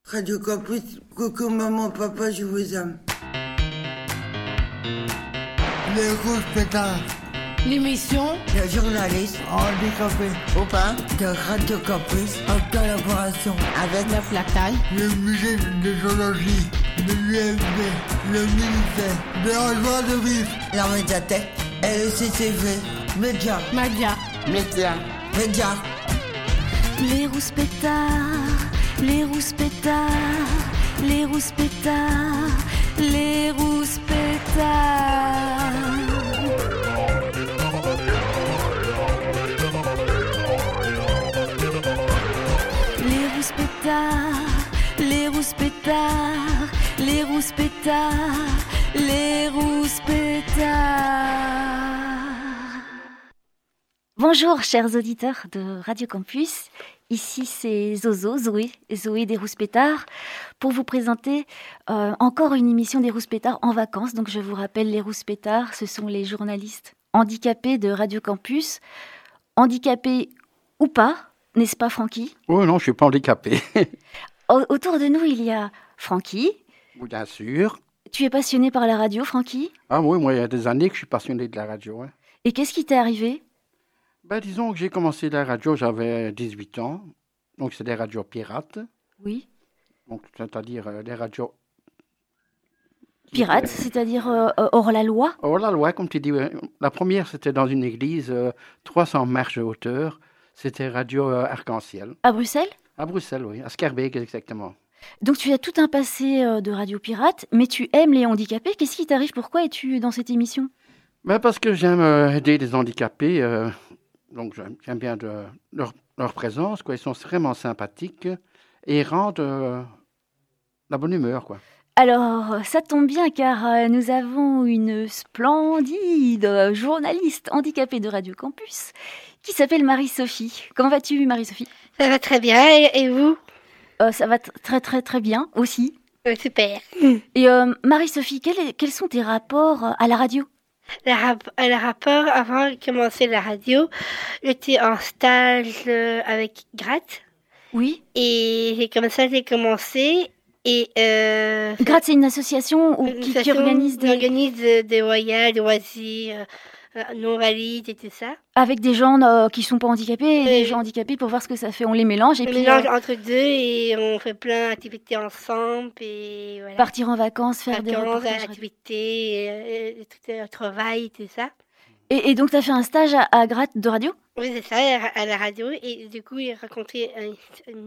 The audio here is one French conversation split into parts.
Radio Campus, coucou maman, papa, je vous aime. Les grosses pétards. L'émission Le journaliste Handicapé. au pain de Radio Campus en collaboration avec la Flactaille, Le musée de zoologie. De l'UFB. Le ministère. De la joie de vivre. la médiathèque et le CCV. Média, Madia, média. Les rouspétards, les rouspétards, les rouspétards, les rouspétards. Les rouspétards, les rouspétards, les rouspétards, les rouspétards. Bonjour chers auditeurs de Radio Campus, ici c'est Zoé des Rouspétards, pour vous présenter encore une émission des Rouspétards en vacances. Donc je vous rappelle, les Rouspétards, ce sont les journalistes handicapés de Radio Campus, handicapés ou pas, n'est-ce pas Francky ? Oh non, je suis pas handicapé. Autour de nous il y a Francky. Bien sûr. Tu es passionné par la radio, Francky ? Ah oui, moi il y a des années que je suis passionné de la radio. Hein. Et qu'est-ce qui t'est arrivé ? Disons que j'ai commencé la radio, j'avais 18 ans. Donc c'est des radios pirates. Oui. Donc c'est-à-dire des radios... Pirates, c'est-à-dire hors la loi ? Oh la loi, comme tu dis. La première, c'était dans une église, 300 marches de hauteur. C'était Radio Arc-en-Ciel. À Bruxelles ? À Bruxelles, oui. À Schaerbeek, exactement. Donc tu as tout un passé de radio pirate, mais tu aimes les handicapés. Qu'est-ce qui t'arrive ? Pourquoi es-tu dans cette émission ? Parce que j'aime aider les handicapés. Donc j'aime bien leur présence, quoi. Ils sont vraiment sympathiques et ils rendent la bonne humeur, quoi. Alors, ça tombe bien car nous avons une splendide journaliste handicapée de Radio Campus qui s'appelle Marie-Sophie. Comment vas-tu, Marie-Sophie ? Ça va très bien, et vous ? Ça va très très très bien aussi. Super. Et Marie-Sophie, quels sont tes rapports à la radio ? Le rapport, avant de commencer la radio, j'étais en stage avec Gratte. Oui. Et j'ai commencé. Et Gratte, c'est une association qui organise des voyages, des loisirs, non valides et tout ça. Avec des gens qui sont pas handicapés et des gens handicapés pour voir ce que ça fait. On les mélange et On puis mélange entre deux et on fait plein d'activités ensemble et voilà. Partir en vacances, faire des Vacances, reportages. activités, tout le travail, tout ça. Et donc tu as fait un stage à Gratte de radio ? Oui, c'est ça, à la radio. Et du coup, j'ai rencontré une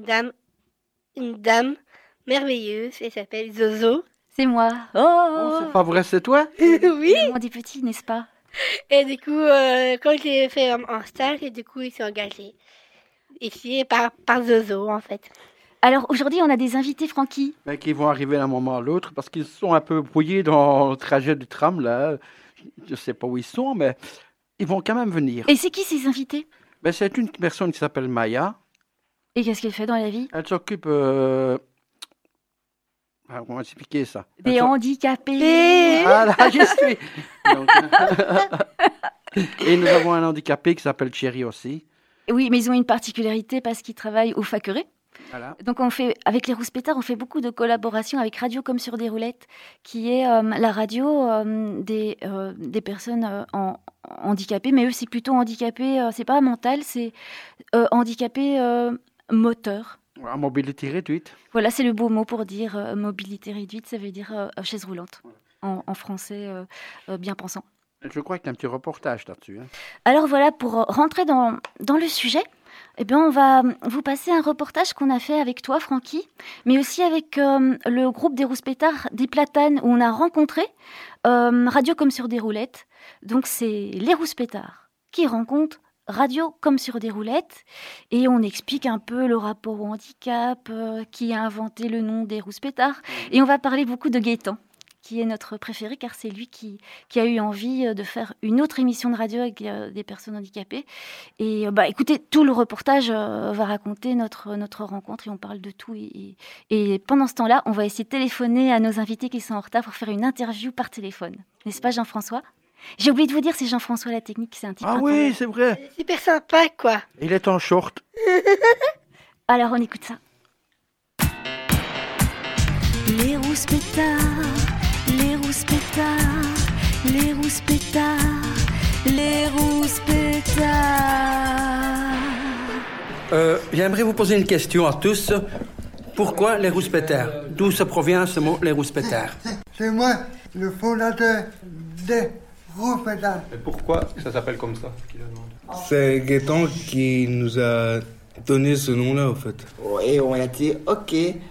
dame merveilleuse. Elle s'appelle Zozo. C'est moi. Oh, c'est pas vrai, c'est toi ? Oui. On dit petit, n'est-ce pas ? Et du coup, quand j'ai fait un stage, et du coup, ils sont engagés ici par Zozo, en fait. Alors aujourd'hui, on a des invités, Francky. Qui vont arriver d'un moment à l'autre parce qu'ils sont un peu brouillés dans le trajet du tram, là. Je sais pas où ils sont, mais ils vont quand même venir. Et c'est qui ces invités ? C'est une personne qui s'appelle Maya. Et qu'est-ce qu'elle fait dans la vie ? Elle s'occupe... comment expliquer ça ? Des handicapés. Ah là, j'y suis. Donc, et nous avons un handicapé qui s'appelle Thierry aussi. Oui, mais ils ont une particularité parce qu'ils travaillent au Facqueret. Voilà. Donc avec les Rouspétards, on fait beaucoup de collaborations avec Radio Comme sur des roulettes, qui est la radio des personnes handicapées, mais eux c'est plutôt handicapé, c'est pas mental, c'est handicapé moteur. À mobilité réduite. Voilà, c'est le beau mot pour dire mobilité réduite, ça veut dire chaise roulante, en français bien pensant. Je crois qu'il y a un petit reportage là-dessus. Hein. Alors voilà, pour rentrer dans le sujet, on va vous passer un reportage qu'on a fait avec toi, Francky, mais aussi avec le groupe des Rouspétards des Platanes, où on a rencontré Radio Comme sur des roulettes. Donc c'est les Rouspétards qui rencontrent Radio Comme sur des roulettes, et on explique un peu le rapport au handicap, qui a inventé le nom des Rouspétards, et on va parler beaucoup de Gaëtan, qui est notre préféré, car c'est lui qui a eu envie de faire une autre émission de radio avec des personnes handicapées. Et écoutez, tout le reportage va raconter notre rencontre, et on parle de tout. Et pendant ce temps-là, on va essayer de téléphoner à nos invités qui sont en retard pour faire une interview par téléphone. N'est-ce pas, Jean-François ? J'ai oublié de vous dire, c'est Jean-François la technique, c'est un type Ah oui, c'est vrai. Super sympa, quoi. Il est en short. Alors, on écoute ça. rouspétards, les rouspétards, les rouspétards, les rouspétards. J'aimerais vous poser une question à tous. Pourquoi les rouspétards? D'où se provient ce mot, les rouspétards? C'est moi, le fondateur des rouspétards. Et pourquoi ça s'appelle comme ça? C'est Gaëtan qui nous a donné ce nom-là, en fait. Et on a dit OK.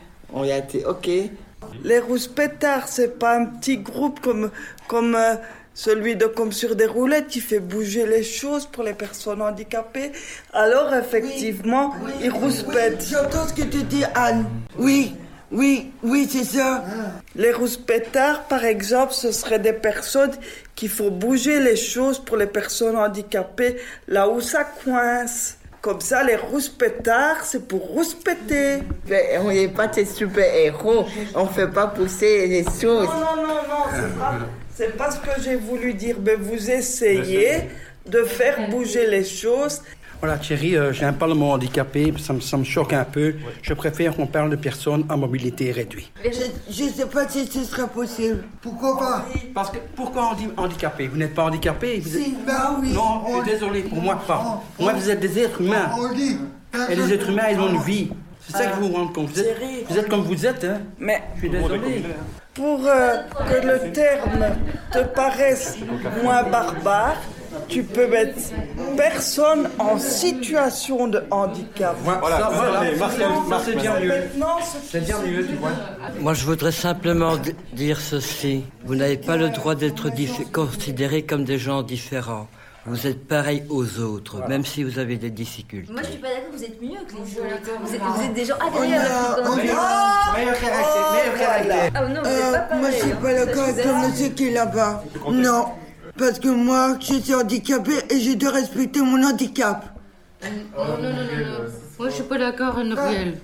Les rouspétards, c'est pas un petit groupe comme celui de Comme sur des roulettes qui fait bouger les choses pour les personnes handicapées. Alors, effectivement, ils rouspètent. J'entends ce que tu dis, Anne. Oui, c'est ça. Les rouspétards, par exemple, ce seraient des personnes qui font bouger les choses pour les personnes handicapées là où ça coince. Comme ça, les rouspétards, c'est pour rouspéter. Mais on n'est pas des super-héros. On fait pas pousser les choses. Non, c'est pas ce que j'ai voulu dire. Mais vous essayez de faire bouger les choses. Voilà, Thierry, j'aime pas le mot handicapé, ça me choque un peu. Je préfère qu'on parle de personnes à mobilité réduite. Je ne sais pas si ce sera possible. Pourquoi pas? Parce que, pourquoi on dit handicapé? Vous n'êtes pas handicapé? Si, bah oui. Non, je suis désolé, pour moi pas. Pour moi, vous êtes des êtres humains. On dit... Et les êtres humains, ils ont une vie. C'est ça que vous vous rendez compte. Vous êtes comme vous êtes, hein? Mais Je suis désolé. pour que le terme te paraisse moins barbare, tu peux mettre personne en situation de handicap. Voilà, c'est bien mieux. Maintenant, C'est bien mieux, tu vois. Moi, je voudrais simplement dire ceci. Vous n'avez pas le droit d'être considérés comme des gens différents. Vous êtes pareil aux autres, même si vous avez des difficultés. Moi, je suis pas d'accord, vous êtes mieux que les autres. Vous êtes des gens agréables. Meilleur caractère. Ah non, vous êtes pas pareil. Moi, je suis pas d'accord avec le monsieur qui est là-bas. Non, parce que moi, je suis handicapée et je dois respecter mon handicap. Non. Moi, je suis pas d'accord, Noriel.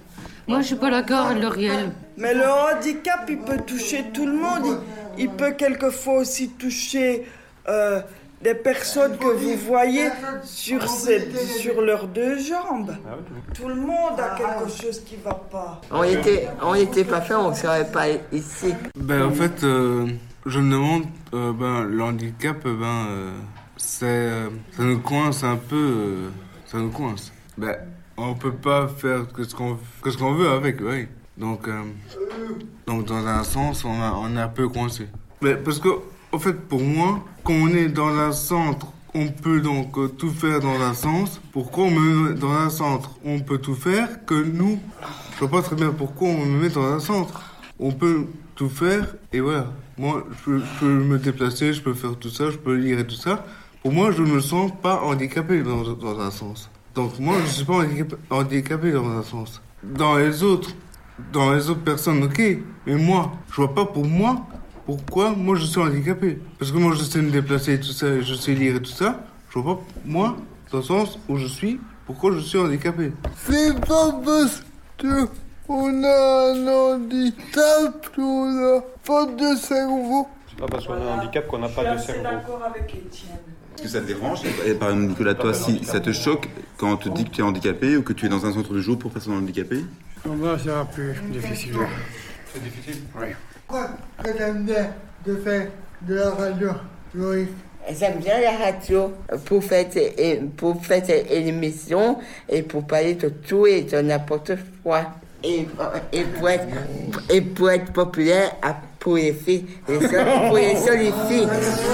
Mais le handicap, il peut toucher tout le monde. Il peut quelquefois aussi toucher des personnes que vous voyez sur leurs deux jambes. Tout le monde a quelque chose qui va pas. On était pas fait, on serait pas ici. En fait, je me demande, le handicap, ça nous coince un peu, ça nous coince. On peut pas faire que ce qu'on veut avec, oui. Donc dans un sens, on est un peu coincé. Parce que, en fait, pour moi, quand on est dans un centre, on peut donc tout faire dans un sens. Pourquoi on me met dans un centre? On peut tout faire que nous. Je vois pas très bien pourquoi on me met dans un centre. On peut tout faire et voilà. Moi, je peux me déplacer, je peux faire tout ça, je peux lire et tout ça. Pour moi, je ne me sens pas handicapé dans un sens. Donc moi, je ne suis pas handicapé dans un sens. Dans les autres personnes, ok. Mais moi, je vois pas pour moi pourquoi moi je suis handicapé. Parce que moi, je sais me déplacer et tout ça, je sais lire et tout ça. Je vois pas, moi, dans le sens où je suis, pourquoi je suis handicapé. C'est pas parce qu'on a un handicap qu'on n'a pas de cerveau. C'est pas parce qu'on a un handicap qu'on n'a pas de cerveau. Je suis d'accord avec Étienne. Est-ce que ça te dérange? Et par exemple, Nicolas, toi, si ça te choque quand on te dit que tu es handicapé ou que tu es dans un centre de jour pour personnes handicapées? Moi, c'est un peu difficile. C'est difficile? Oui. Quoi que t'aimes bien de faire de la radio, Loïc? J'aime bien la radio pour faire une émission et pour parler de tout et de n'importe quoi. Et pour être populaire pour les filles, pour les jolies filles.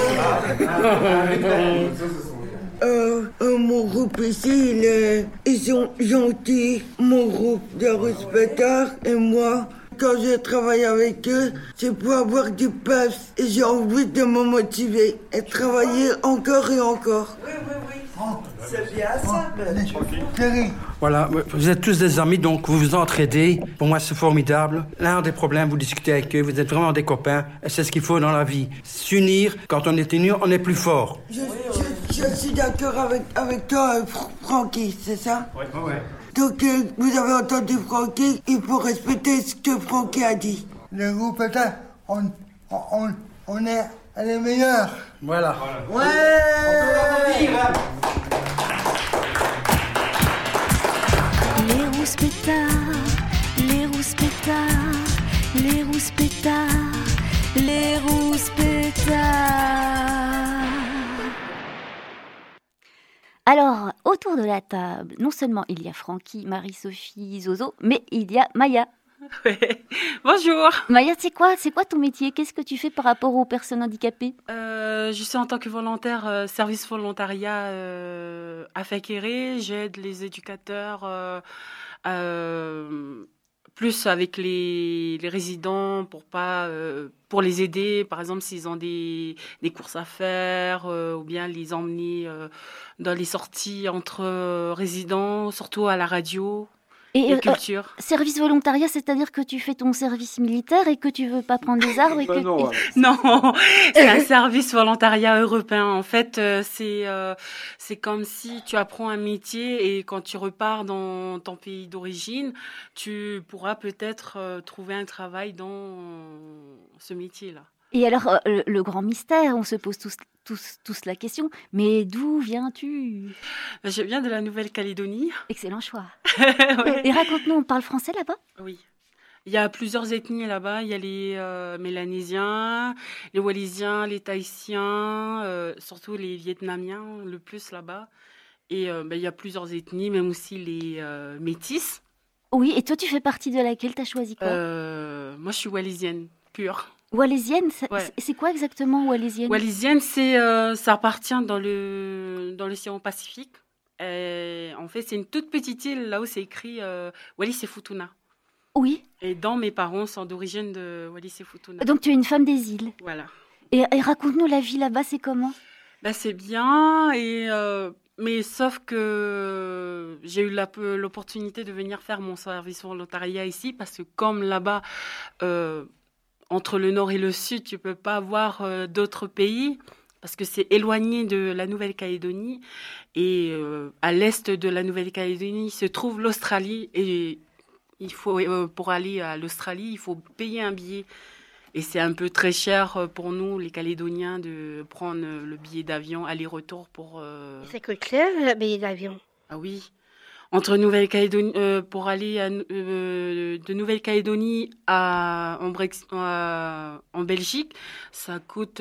Mon groupe ici, ils sont gentils. Mon groupe de respecteurs et moi, quand je travaille avec eux, c'est pour avoir du peps et j'ai envie de me motiver et travailler encore et encore. Oui. C'est bien ça, Voilà, vous êtes tous des amis, donc vous vous entraidez. Pour moi, c'est formidable. L'un des problèmes, vous discutez avec eux, vous êtes vraiment des copains. Et c'est ce qu'il faut dans la vie. S'unir, quand on est unis, on est plus fort. Je suis d'accord avec toi, Francky, c'est ça? Oui. Donc, vous avez entendu Francky, il faut respecter ce que Francky a dit. Les groupes, on est les meilleurs. Voilà. Ouais. Les rouspétards, les rouspétards, Les rouspétards, les rouspétards. Alors, autour de la table, non seulement il y a Francky, Marie-Sophie, Zozo, mais il y a Maya. Ouais. Bonjour. Maya, c'est quoi ton métier? Qu'est-ce que tu fais par rapport aux personnes handicapées? Je suis en tant que volontaire, service volontariat à Fekéré. J'aide les éducateurs plus avec les résidents pour les aider, par exemple s'ils ont des courses à faire ou bien les emmener dans les sorties entre résidents, surtout à la radio. Et culture. Service volontariat, c'est-à-dire que tu fais ton service militaire et que tu veux pas prendre des armes non, c'est un service volontariat européen. En fait, c'est comme si tu apprends un métier et quand tu repars dans ton pays d'origine, tu pourras peut-être trouver un travail dans ce métier-là. Et alors, le grand mystère, on se pose tous la question, mais d'où viens-tu? Je viens de la Nouvelle-Calédonie. Excellent choix. Ouais. Et raconte-nous, on parle français là-bas? Oui. Il y a plusieurs ethnies là-bas. Il y a les Mélanésiens, les Wallisiens, les Tahitiens, surtout les Vietnamiens, le plus là-bas. Et il y a plusieurs ethnies, même aussi les Métis. Oui, et toi, tu fais partie de laquelle? T'as choisi quoi? Moi, je suis Wallisienne, pure. Wallisienne, Ouais. c'est quoi exactement Wallisienne? Wallisienne, ça appartient dans l'océan Pacifique. Et en fait, c'est une toute petite île là où c'est écrit Wallis et Futuna. Oui. Et mes parents sont d'origine de Wallis et Futuna. Donc tu es une femme des îles. Voilà. Et raconte-nous la vie là-bas, c'est comment? C'est bien, mais sauf que j'ai eu l'opportunité de venir faire mon service volontariat ici parce que comme là-bas, entre le nord et le sud, tu peux pas voir d'autres pays parce que c'est éloigné de la Nouvelle-Calédonie et à l'est de la Nouvelle-Calédonie se trouve l'Australie et il faut pour aller à l'Australie, il faut payer un billet et c'est un peu très cher pour nous les Calédoniens de prendre le billet d'avion aller-retour pour. Ça coûte cher le billet d'avion. Ah oui. Entre Nouvelle-Calédonie, pour aller de Nouvelle-Calédonie en Belgique, ça coûte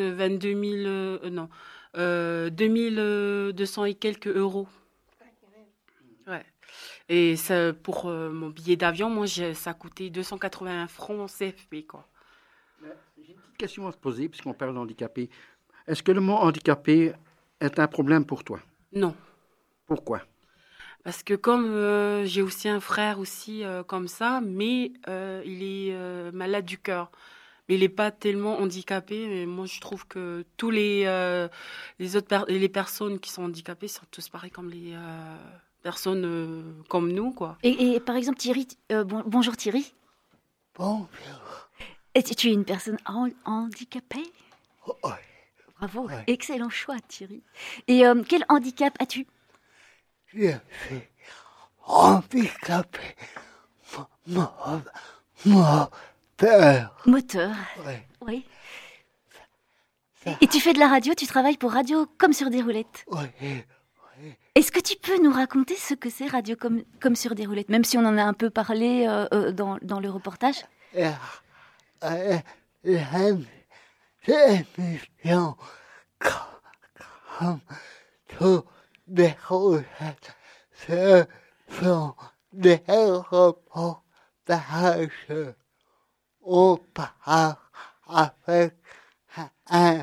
2200 et quelques euros. Ouais. Et ça, pour mon billet d'avion, moi, ça a coûté 280 francs CFP, quoi. J'ai une petite question à se poser, puisqu'on parle d'handicapé. Est-ce que le mot handicapé est un problème pour toi? Non. Pourquoi? Parce que comme j'ai aussi un frère aussi comme ça, mais il est malade du cœur. Mais il n'est pas tellement handicapé. Mais moi, je trouve que tous les personnes qui sont handicapées sont tous pareils comme les personnes comme nous, quoi. Et par exemple, Thierry, bonjour Thierry. Bonjour. Et tu es une personne handicapée? Oui. Bravo, Ouais. excellent choix Thierry. Et quel handicap as-tu? Je suis handicapé moteur. Moteur. Ouais. Oui. Et tu fais de la radio, tu travailles pour Radio Comme sur des roulettes. Oui. Est-ce que tu peux nous raconter ce que c'est Radio Comme sur des roulettes, même si on en a un peu parlé dans le reportage? L'émission comme sur des roulettes, ce sont des reportages. On part avec un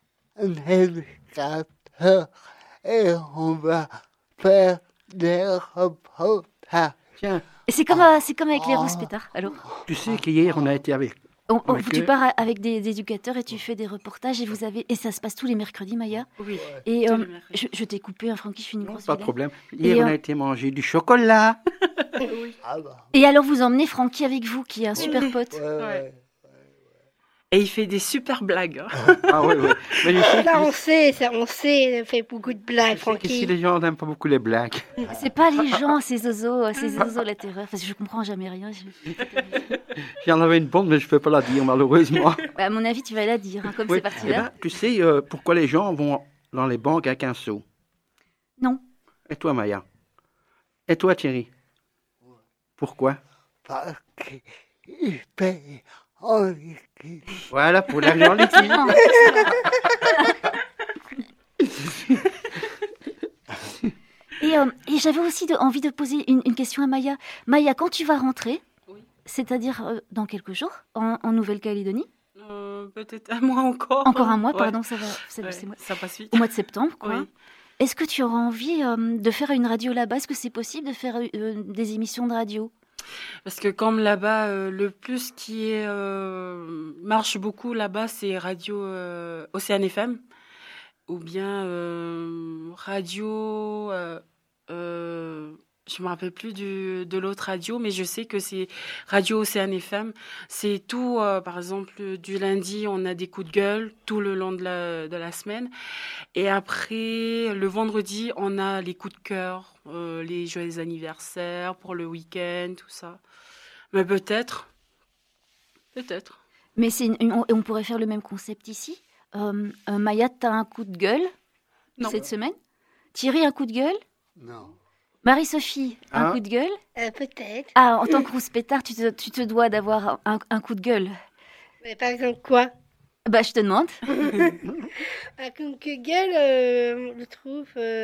éducateur et on va faire des reportages. Tiens. Et c'est comme avec les rouspétards, alors? Tu sais qu'hier, on a été avec... Tu pars avec des éducateurs et tu fais des reportages et ça se passe tous les mercredis, Maya? Oui. Et je t'ai coupé, Francky, je suis une grosse Pas de vilaine. problème. Hier, on a été manger du chocolat. Oui. Et alors, vous emmenez Francky avec vous, qui est un super pote. Ouais. Et il fait des super blagues. Ah oui, oui. Mais je sais Ça, on sait, il fait beaucoup de blagues, qu'ici, Francky. les gens n'aiment pas beaucoup les blagues. C'est pas les gens, c'est Zozo la terreur. Parce que je comprends jamais rien. J'en avais une bonne, mais je ne peux pas la dire, malheureusement. Ouais, à mon avis, tu vas la dire, hein, comme Oui. c'est parti Eh là. ben, tu sais pourquoi les gens vont dans les banques avec un seau? Non. Et toi, Maya? Et toi, Thierry? Pourquoi? Parce qu'ils payent Voilà, pour l'argent liquide. Et j'avais aussi envie de poser une question à Maya. Maya, quand tu vas rentrer, c'est-à-dire dans quelques jours, en Nouvelle-Calédonie, peut-être un mois encore. Encore un mois, pardon, ça va. Ça passe vite. Au mois de septembre, quoi. Oui. Est-ce que tu auras envie de faire une radio là-bas? Est-ce que c'est possible de faire des émissions de radio? Parce que comme là-bas, le plus qui marche beaucoup là-bas, c'est radio Océane FM ou bien radio. Je me rappelle plus de l'autre radio, mais je sais que c'est Radio Océane FM. C'est tout, par exemple, du lundi, on a des coups de gueule tout le long de la semaine. Et après, le vendredi, on a les coups de cœur, les joyeux anniversaires pour le week-end, tout ça. Mais peut-être. Mais on pourrait faire le même concept ici. Maya, t'as un coup de gueule cette semaine? Thierry, un coup de gueule? Non. Marie-Sophie, un coup de gueule? Peut-être. Ah, en tant que rouspétard, tu te dois d'avoir un coup de gueule. Mais par exemple quoi? Bah, je te demande. Un coup de gueule, je trouve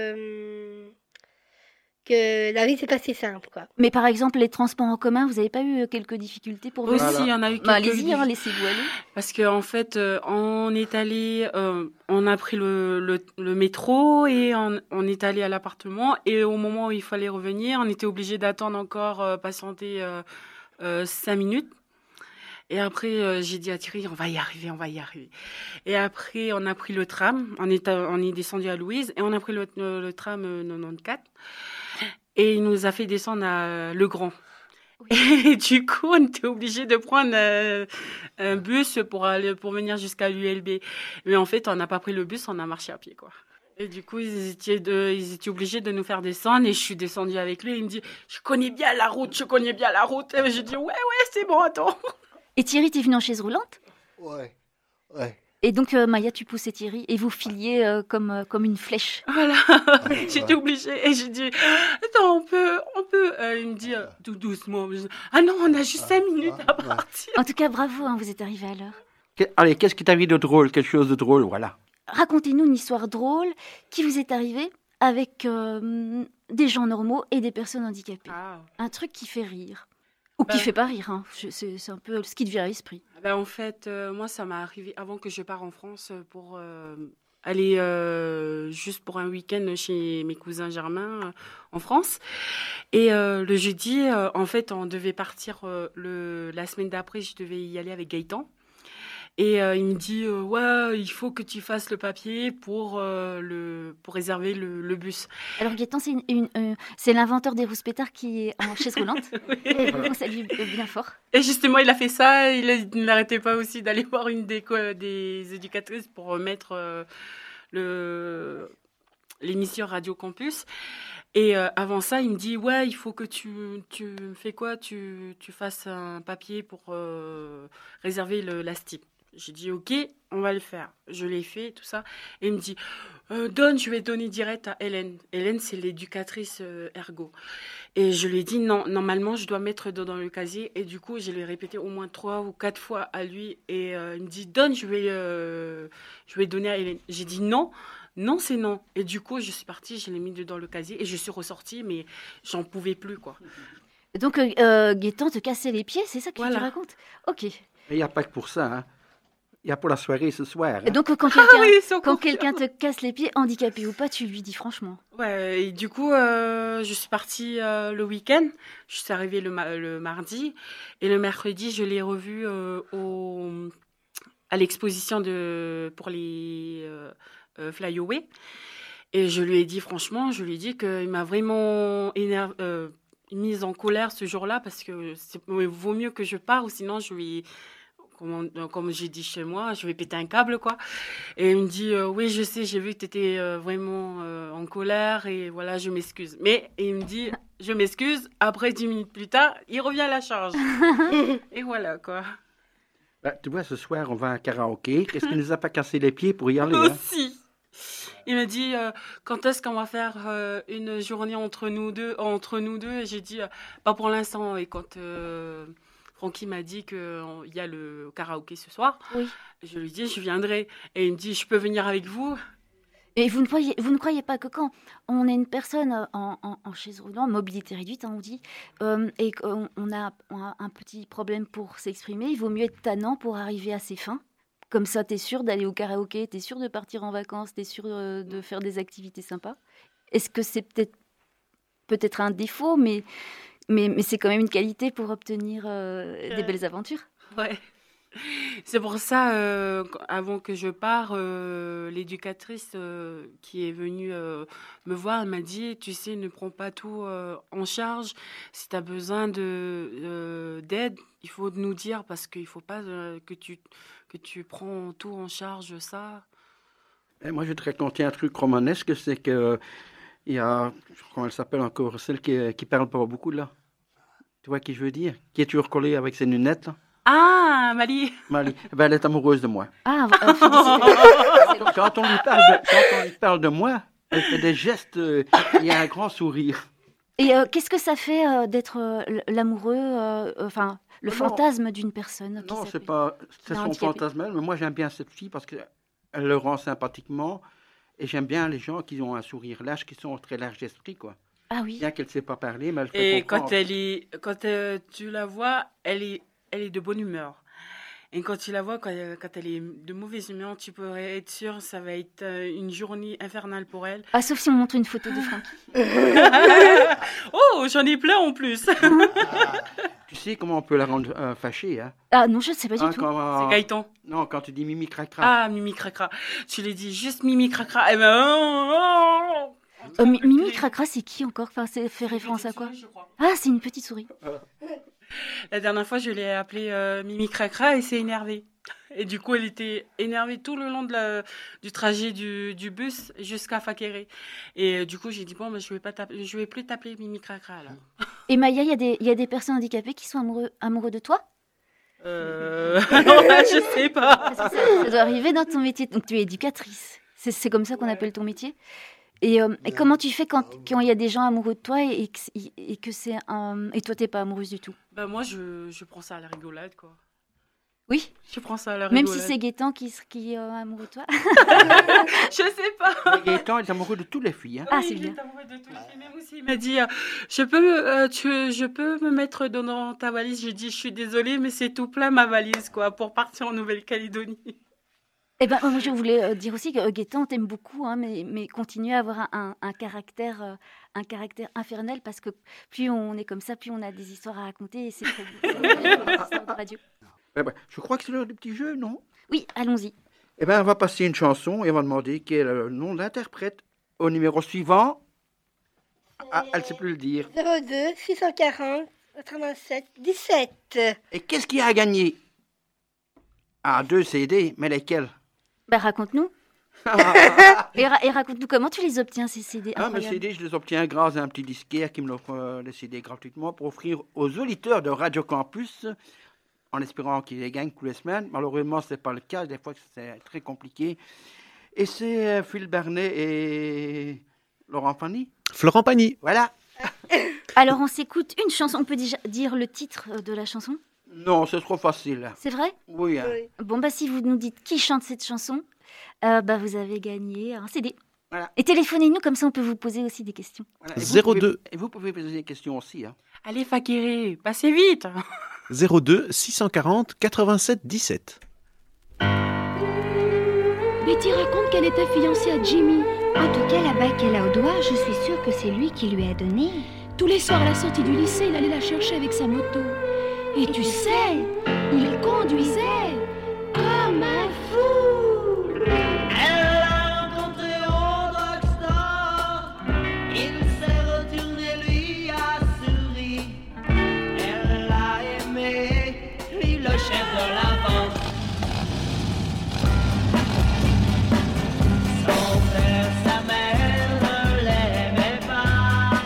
que la vie c'est pas si simple, quoi. Mais par exemple, les transports en commun, vous n'avez pas eu quelques difficultés pour Aussi, il y en a eu quelques allez-y, laissez-vous aller. Parce qu'en fait, on est allé, on a pris le métro et on est allé à l'appartement. Et au moment où il fallait revenir, on était obligé d'attendre encore, patienter 5 minutes. Et après, j'ai dit à Thierry, on va y arriver. Et après, on a pris le tram. On est descendu à Louise et on a pris le tram 94. Et il nous a fait descendre à Le Grand. Et du coup, on était obligé de prendre un bus pour venir jusqu'à l'ULB. Mais en fait, on n'a pas pris le bus, on a marché à pied, quoi. Et du coup, ils étaient obligés de nous faire descendre. Et je suis descendue avec lui. Il me dit, je connais bien la route. Et je dis, ouais, c'est bon, attends. Et Thierry, t'es venu en chaise roulante? Ouais. Et donc, Maya, tu poussais Thierry et vous filiez comme une flèche. Voilà, j'étais obligée. Et j'ai dit, attends, on peut. Il me dit, tout doucement. Je dis, ah non, on a juste 5 minutes à partir. En tout cas, bravo, vous êtes arrivé à l'heure. Allez, qu'est-ce qui t'arrive de drôle? Quelque chose de drôle, voilà. Racontez-nous une histoire drôle qui vous est arrivée avec des gens normaux et des personnes handicapées. Un truc qui fait rire. Ou qui fait pas rire, hein. C'est un peu ce qui te vient à l'esprit. En fait, moi, ça m'est arrivé avant que je parte en France pour aller juste pour un week-end chez mes cousins germains en France. Et le jeudi, en fait, on devait partir la semaine d'après, je devais y aller avec Gaëtan. Et il me dit, ouais, il faut que tu fasses le papier pour réserver le bus. Alors Gaëtan, c'est l'inventeur des rouspétards qui est en chaise roulante. Oui. Ça lui est bien fort. Et justement, il a fait ça. Il n'arrêtait pas aussi d'aller voir une des éducatrices pour mettre l'émission Radio Campus. Et avant ça, il me dit, ouais, il faut que tu fais quoi? Tu fasses un papier pour réserver la STIP. J'ai dit, ok, on va le faire. Je l'ai fait, tout ça. Et il me dit, je vais donner direct à Hélène. Hélène, c'est l'éducatrice ergo. Et je lui ai dit, non, normalement, je dois mettre dans le casier. Et du coup, je l'ai répété au moins 3 ou 4 fois à lui. Et il me dit, je vais donner à Hélène. J'ai dit, non, c'est non. Et du coup, je suis partie, je l'ai mis dans le casier. Et je suis ressortie, mais j'en pouvais plus, quoi. Donc, Gaëtan te cassait les pieds, c'est ça que tu racontes? Ok. Mais il n'y a pas que pour ça, hein. Il y a pour la soirée ce soir. Et donc, quand quelqu'un te casse les pieds, handicapé ou pas, tu lui dis franchement. Ouais, et du coup, je suis partie le week-end. Je suis arrivée le mardi. Et le mercredi, je l'ai revu à l'exposition pour les Flyaway. Et je lui ai dit, franchement, qu'il m'a vraiment mise en colère ce jour-là parce que il vaut mieux que je parte ou sinon je lui... Comme j'ai dit chez moi, je vais péter un câble, quoi. Et il me dit, oui, je sais, j'ai vu que tu étais vraiment en colère et voilà, je m'excuse. Mais il me dit, je m'excuse. Après, 10 minutes plus tard, il revient à la charge. Et voilà, quoi. Tu vois, ce soir, on va à un karaoké. Qu'est-ce qui nous a pas cassé les pieds pour y aller? Aussi. Il me dit, quand est-ce qu'on va faire une journée entre nous deux? Et j'ai dit, pas pour l'instant. Et quand... Francky m'a dit qu'il y a le karaoké ce soir. Oui. Je lui dis, je viendrai. Et il me dit, je peux venir avec vous? Et vous ne croyez pas que quand on est une personne en chaise roulante, mobilité réduite, on dit, et qu'on a un petit problème pour s'exprimer, il vaut mieux être tannant pour arriver à ses fins. Comme ça, t'es sûr d'aller au karaoké, t'es sûr de partir en vacances, t'es sûr de faire des activités sympas. Est-ce que c'est peut-être un défaut, mais c'est quand même une qualité pour obtenir des belles aventures? Ouais. C'est pour ça, avant que je parte, l'éducatrice qui est venue me voir, elle m'a dit, tu sais, ne prends pas tout en charge. Si tu as besoin d'aide, il faut nous dire, parce qu'il ne faut pas que tu prends tout en charge, ça. Et moi, je vais te raconter un truc romanesque, c'est que il y a, comment elle s'appelle encore, celle qui parle pas beaucoup, là. Tu vois qui je veux dire? Qui est toujours collée avec ses lunettes, là. Ah, Mali. Mali. Ben, elle est amoureuse de moi. Ah, quand on lui parle de moi, elle fait des gestes, il y a un grand sourire. Et qu'est-ce que ça fait d'être l'amoureux, enfin, le fantasme d'une personne? Non, c'est son fantasme, mais moi j'aime bien cette fille parce qu'elle le rend sympathiquement et j'aime bien les gens qui ont un sourire large, qui sont très larges d'esprit, quoi. Ah oui. Bien qu'elle ne sait pas parler, mais elle fait comprendre. Et quand tu la vois, elle est de bonne humeur. Et quand tu la vois, quand elle est de mauvaise humeur, tu peux être sûr que ça va être une journée infernale pour elle. Ah, sauf si on montre une photo de Francky. Oh, j'en ai plein en plus. Tu sais comment on peut la rendre fâchée, hein? Ah non, je ne sais pas du tout. C'est Gaëtan. Non, quand tu dis Mimi Cracra. Ah, Mimi Cracra. Tu lui dis juste Mimi Cracra. Eh ben... Mimi Cracra, c'est qui encore? Enfin, c'est fait référence à quoi? Ah, c'est une petite souris. La dernière fois, je l'ai appelée Mimi Cracra et s'est énervée. Et du coup, elle était énervée tout le long du trajet du bus jusqu'à Fakéré. Et du coup, j'ai dit, bon, mais je vais plus t'appeler Mimi Cracra, là. Et Maya, il y a des personnes handicapées qui sont amoureux de toi? Non, je sais pas. Ça doit arriver dans ton métier. Donc, tu es éducatrice. C'est comme ça qu'on appelle ton métier. Et comment tu fais quand il y a des gens amoureux de toi et que c'est et toi t'es pas amoureuse du tout? Ben moi je prends ça à la rigolade, quoi. Oui. Je prends ça à la rigolade. Même si c'est Gaëtan qui est amoureux de toi. Je sais pas. Gaëtan est amoureux de toutes les filles. Hein. Ah, c'est bien. Il est amoureux de toutes les filles. Même aussi il m'a dit je peux me mettre dans ta valise. Je dis je suis désolée mais c'est tout plein ma valise, quoi, pour partir en Nouvelle-Calédonie. Eh ben, moi, je voulais dire aussi que Gaëtan t'aime beaucoup, hein, mais continue à avoir un caractère infernal, parce que plus on est comme ça, plus on a des histoires à raconter, et c'est trop beau. Radio. Eh ben, je crois que c'est l'heure du petit jeu, non? Oui, allons-y. Eh ben, on va passer une chanson et on va demander quel est le nom de l'interprète. Au numéro suivant, elle ne sait plus le dire. 02 640 87 17. Et qu'est-ce qu'il y a à gagner? Ah, 2 CD, mais lesquels? Ben, raconte-nous. et raconte-nous comment tu les obtiens, ces CD. Mes CD, je les obtiens grâce à un petit disquaire qui me l'offre les CD gratuitement pour offrir aux auditeurs de Radio Campus, en espérant qu'ils les gagnent tous les semaines. Malheureusement, ce n'est pas le cas. Des fois, c'est très compliqué. Et c'est Phil Bernet et Laurent Pagny. Florent Pagny. Voilà. Alors, on s'écoute une chanson. On peut déjà dire le titre de la chanson? Non, c'est trop facile. C'est vrai? Oui. Hein. Bon, bah, si vous nous dites qui chante cette chanson, vous avez gagné un CD. Voilà. Et téléphonez-nous, comme ça on peut vous poser aussi des questions. Voilà. 02. Et vous pouvez poser des questions aussi. Hein. Allez, Fakéré, passez vite. 02 640 87 17. Betty raconte qu'elle était fiancée à Jimmy. En tout cas, la bague qu'elle a au doigt, je suis sûre que c'est lui qui lui a donné. Tous les soirs à la sortie du lycée, il allait la chercher avec sa moto. Et tu sais, il conduisait comme un fou. Elle l'a rencontré au drugstore. Il s'est retourné, lui a souri. Elle l'a aimé, lui le chef de la bande. Son père, sa mère ne l'aimaient pas.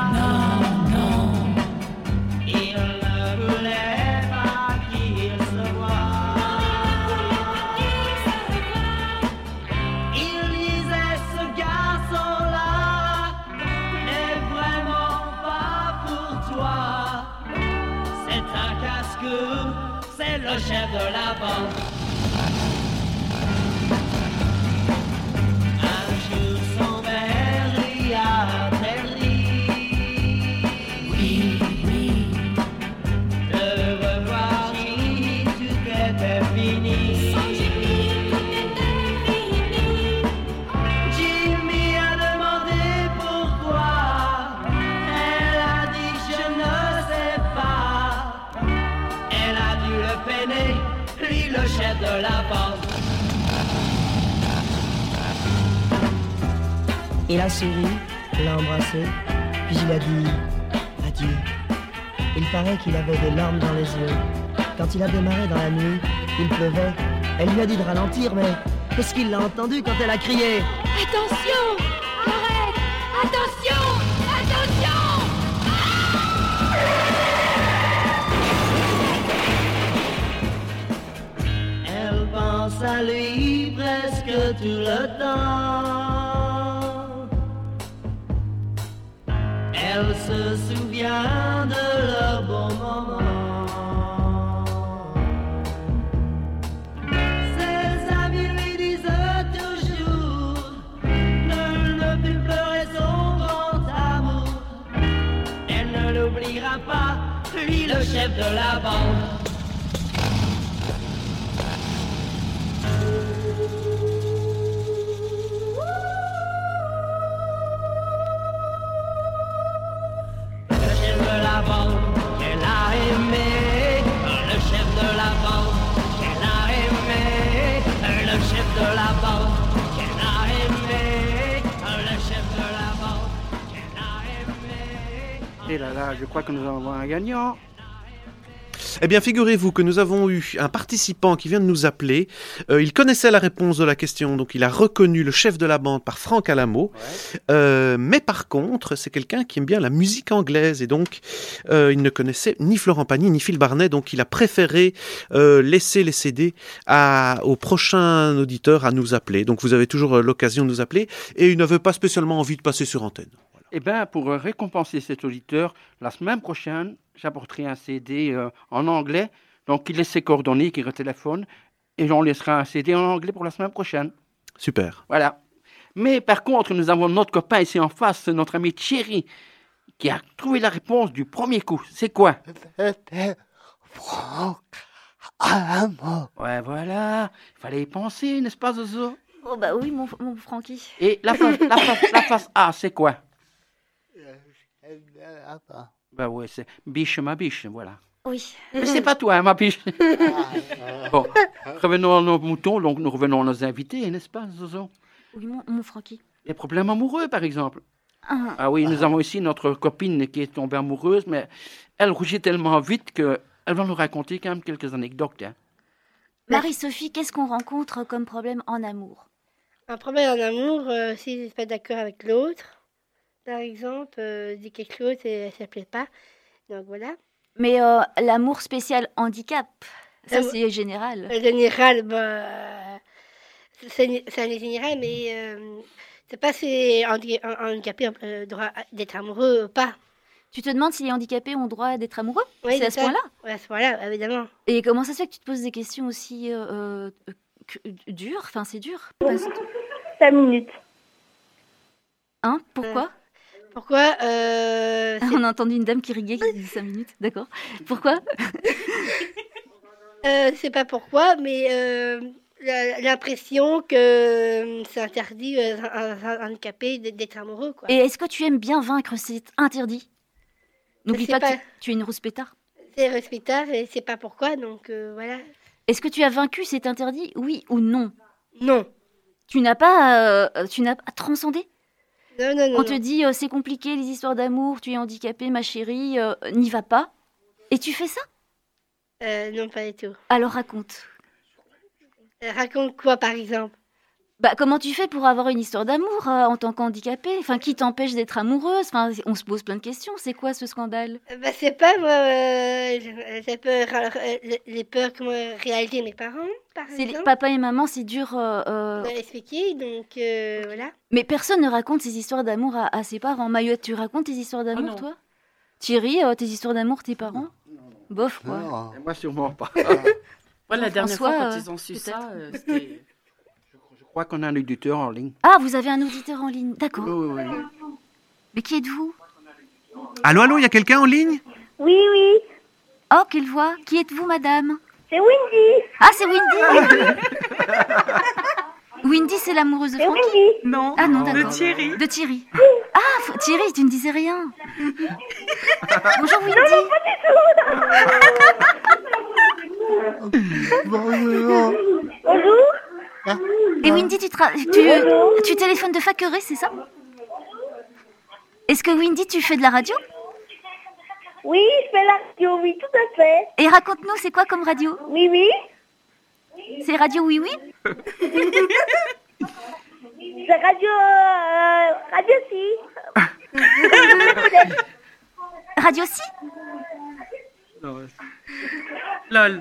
Non, non. Il ne voulait pas qu'il se est un casse-cou, c'est le chef de la bande. Un jour son père lui a interdit, oui, de revoir Jimmy, tout était fini. Sans Jimmy, tout était fini. Jimmy a demandé pourquoi, elle a dit je ne sais pas. Elle a dû le peiner, lui le chef de la bande. Il a souri, l'a embrassé, puis il a dit adieu. Il paraît qu'il avait des larmes dans les yeux. Quand il a démarré dans la nuit, il pleuvait. Elle lui a dit de ralentir, mais est-ce qu'il l'a entendu quand elle a crié? Attention! Arrête! Attention! Attention! Elle pense à lui presque tout le temps. Elle se souvient de leurs bons moments. Ses amis lui disent toujours ne plus pleurer son grand amour. Elle ne l'oubliera pas, lui le chef de la bande. La bande qu'elle a aimé, le chef de la bande qu'elle a aimé, le chef de la bande qu'elle a aimé, le chef de la bande qu'elle a aimé. Et là, je crois que nous avons un gagnant. Eh bien, figurez-vous que nous avons eu un participant qui vient de nous appeler. Il connaissait la réponse de la question, donc il a reconnu le chef de la bande par Franck Alamo. Ouais. Mais par contre, c'est quelqu'un qui aime bien la musique anglaise et donc il ne connaissait ni Florent Pagny ni Phil Barnet, donc il a préféré laisser les CD au prochain auditeur à nous appeler. Donc vous avez toujours l'occasion de nous appeler et il n'avait pas spécialement envie de passer sur antenne. Eh bien, pour récompenser cet auditeur, la semaine prochaine, j'apporterai un CD en anglais. Donc, il laisse ses coordonnées, qu'il retéléphone. Et on laissera un CD en anglais pour la semaine prochaine. Super. Voilà. Mais par contre, nous avons notre copain ici en face, notre ami Thierry, qui a trouvé la réponse du premier coup. C'est quoi? C'était Franck Alamo. Ouais, voilà. Il fallait y penser, n'est-ce pas, Zozo? Oh bah oui, mon Francky. Et la face A, c'est quoi? Bah ouais, c'est biche ma biche, voilà. Oui. Mais c'est pas toi, hein, ma biche. Bon, revenons à nos moutons, donc nous revenons à nos invités, n'est-ce pas, Zozo? Oui, mon Francky. Les problèmes amoureux, par exemple. Ah oui, nous avons ici notre copine qui est tombée amoureuse, mais elle rougit tellement vite qu'elle va nous raconter quand même quelques anecdotes. Hein. Marie-Sophie, qu'est-ce qu'on rencontre comme problème en amour? Un problème en amour, si je ne suis pas d'accord avec l'autre. Par exemple, dit quelque chose et ça ne plaît pas. Donc voilà. Mais l'amour spécial handicap, ça c'est général. Général, c'est général, mais c'est pas si handicapé ont droit d'être amoureux ou pas. Tu te demandes si les handicapés ont droit d'être amoureux? Oui, c'est à ce point-là? Oui, à ce point-là, évidemment. Et comment ça se fait que tu te poses des questions aussi dures? Enfin, c'est dur. 5 minutes. Hein? Pourquoi? Pourquoi On a entendu une dame qui riait qui disait 5 minutes, d'accord. Pourquoi? C'est pas mais l'impression que c'est interdit à un handicapé d'être amoureux, quoi. Et est-ce que tu aimes bien vaincre cet interdit? N'oublie pas que tu es une rose pétard. C'est rose pétard et c'est pas pourquoi, donc voilà. Est-ce que tu as vaincu cet interdit, oui ou non? Non. Tu n'as pas transcendé? Non. On te dit c'est compliqué les histoires d'amour, tu es handicapée ma chérie, n'y va pas. Et tu fais ça? Non, pas du tout. Alors raconte. Raconte quoi par exemple? Bah comment tu fais pour avoir une histoire d'amour en tant qu'handicapée? Enfin, qui t'empêche d'être amoureuse? Enfin, on se pose plein de questions. C'est quoi ce scandale? Bah c'est pas moi. J'ai peur, les peurs que réaliser mes parents, par exemple. Papa et maman, c'est dur. Expliquer, donc voilà. Mais personne ne raconte ses histoires d'amour à ses parents. Mayotte, tu racontes tes histoires d'amour, toi? Thierry, tes histoires d'amour, tes parents? bof, quoi. Et moi, sûrement pas. Ouais, la dernière François, fois, quand ils ont su ça, c'était... Je crois qu'on a un auditeur en ligne. Ah, vous avez un auditeur en ligne, d'accord. Oui. Mais qui êtes-vous? Allô, il y a quelqu'un en ligne? Oui, oui. Oh, quelle voix. Qui êtes-vous, madame? C'est Wendy. Ah, c'est Wendy. Wendy, c'est l'amoureuse de Francky? Wendy. Non, Ah non, de d'accord. Thierry. De Thierry. Ah, Thierry, tu ne disais rien. Bonjour, Wendy. Bonjour. Et Wendy, tu téléphones de Facqueret, c'est ça? Est-ce que Wendy, tu fais de la radio? Oui, je fais la radio, oui, tout à fait. Et raconte-nous, c'est quoi comme radio? Oui, oui. C'est Radio Oui Oui? C'est Radio Si. Radio Si? Lol.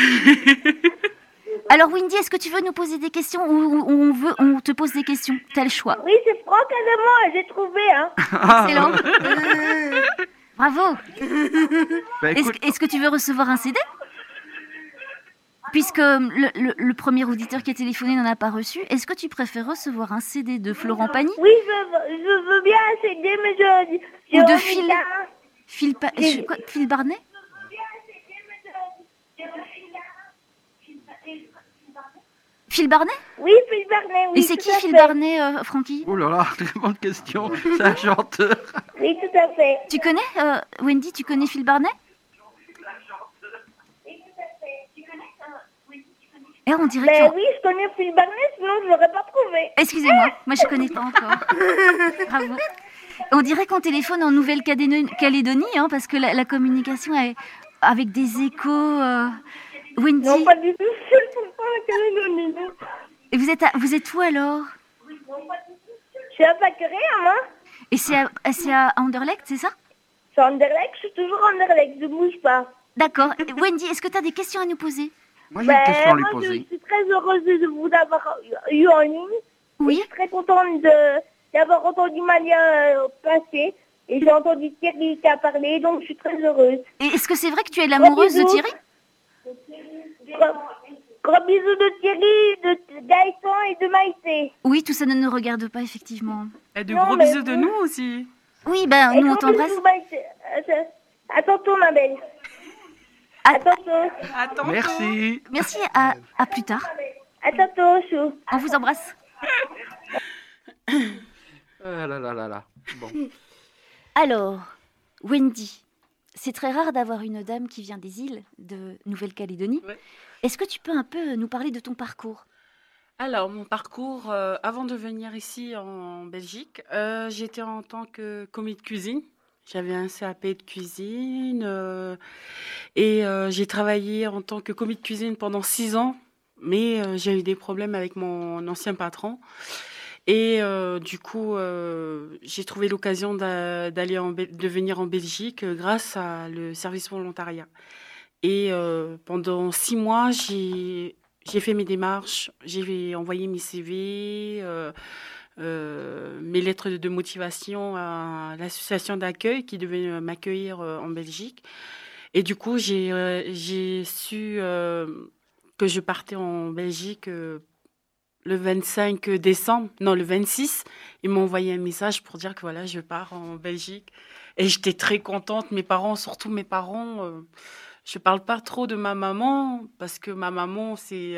Alors Wendy, est-ce que tu veux nous poser des questions ou on te pose des questions? T'as le choix. Oui, c'est Franck Allemand, j'ai trouvé, hein. Excellent. Bravo. Bah, écoute, Est-ce que tu veux recevoir un CD? Puisque le premier auditeur qui a téléphoné n'en a pas reçu, est-ce que tu préfères recevoir un CD de Florent Pagny? Oui, je veux bien un CD, mais je Ou de envie d'un- Phil Barnet? Phil Barnet? Oui, Phil Barnet, oui. Et c'est tout qui à Phil fait. Barnet, Francky? oh là là, très bonne question. C'est un chanteur. Oui, tout à fait. Tu connais, Wendy, tu connais Phil Barnet? Eh, on dirait Mais que... oui, je connais Phil Barnet, sinon je l'aurais pas trouvé. Excusez-moi, moi je connais pas encore. Bravo. On dirait qu'on téléphone en Nouvelle-Calédonie, hein, parce que la communication est avec des échos. Wendy. Non, pas du tout, je ne suis pas en Calédonie. Et vous êtes où alors? Je suis à Facqueret, hein, moi. Et c'est à Anderlecht, c'est ça? C'est Anderlecht, je suis toujours à Anderlecht, je bouge pas. D'accord. Wendy, est-ce que tu as des questions à nous poser? Moi, j'ai une question à lui moi, poser. Je suis très heureuse de vous avoir eu en ligne. Oui. Et je suis très contente d'avoir entendu Malia passer. Et j'ai entendu Thierry qui a parlé, donc je suis très heureuse. Et est-ce que c'est vrai que tu es l'amoureuse de Thierry? Gros bisous de Thierry, de Gaëtan et de Maïté. Oui, tout ça ne nous regarde pas, effectivement. Et de Non, gros mais bisous de vous- nous aussi. Oui, ben Et nous on gros t'embrasse. bisous, Maïté. À tantôt, ma belle. À tantôt. Attends. Merci. Merci, à plus tard. À tantôt, Chou. On vous embrasse. Ah là là là là. Bon. Alors, Wendy, c'est très rare d'avoir une dame qui vient des îles de Nouvelle-Calédonie. Ouais. Est-ce que tu peux un peu nous parler de ton parcours? Alors, mon parcours, avant de venir ici en Belgique, j'étais en tant que commis de cuisine. J'avais un CAP de cuisine et j'ai travaillé en tant que commis de cuisine pendant 6 ans, mais j'ai eu des problèmes avec mon ancien patron. Et du coup, j'ai trouvé l'occasion de venir en Belgique grâce à le service volontariat. Et pendant 6 mois, j'ai fait mes démarches, j'ai envoyé mes CV, mes lettres de motivation à l'association d'accueil qui devait m'accueillir en Belgique. Et du coup, j'ai su que je partais en Belgique le 25 décembre, non, le 26. Ils m'ont envoyé un message pour dire que voilà, je pars en Belgique. Et j'étais très contente. Mes parents, surtout mes parents, je parle pas trop de ma maman parce que ma maman,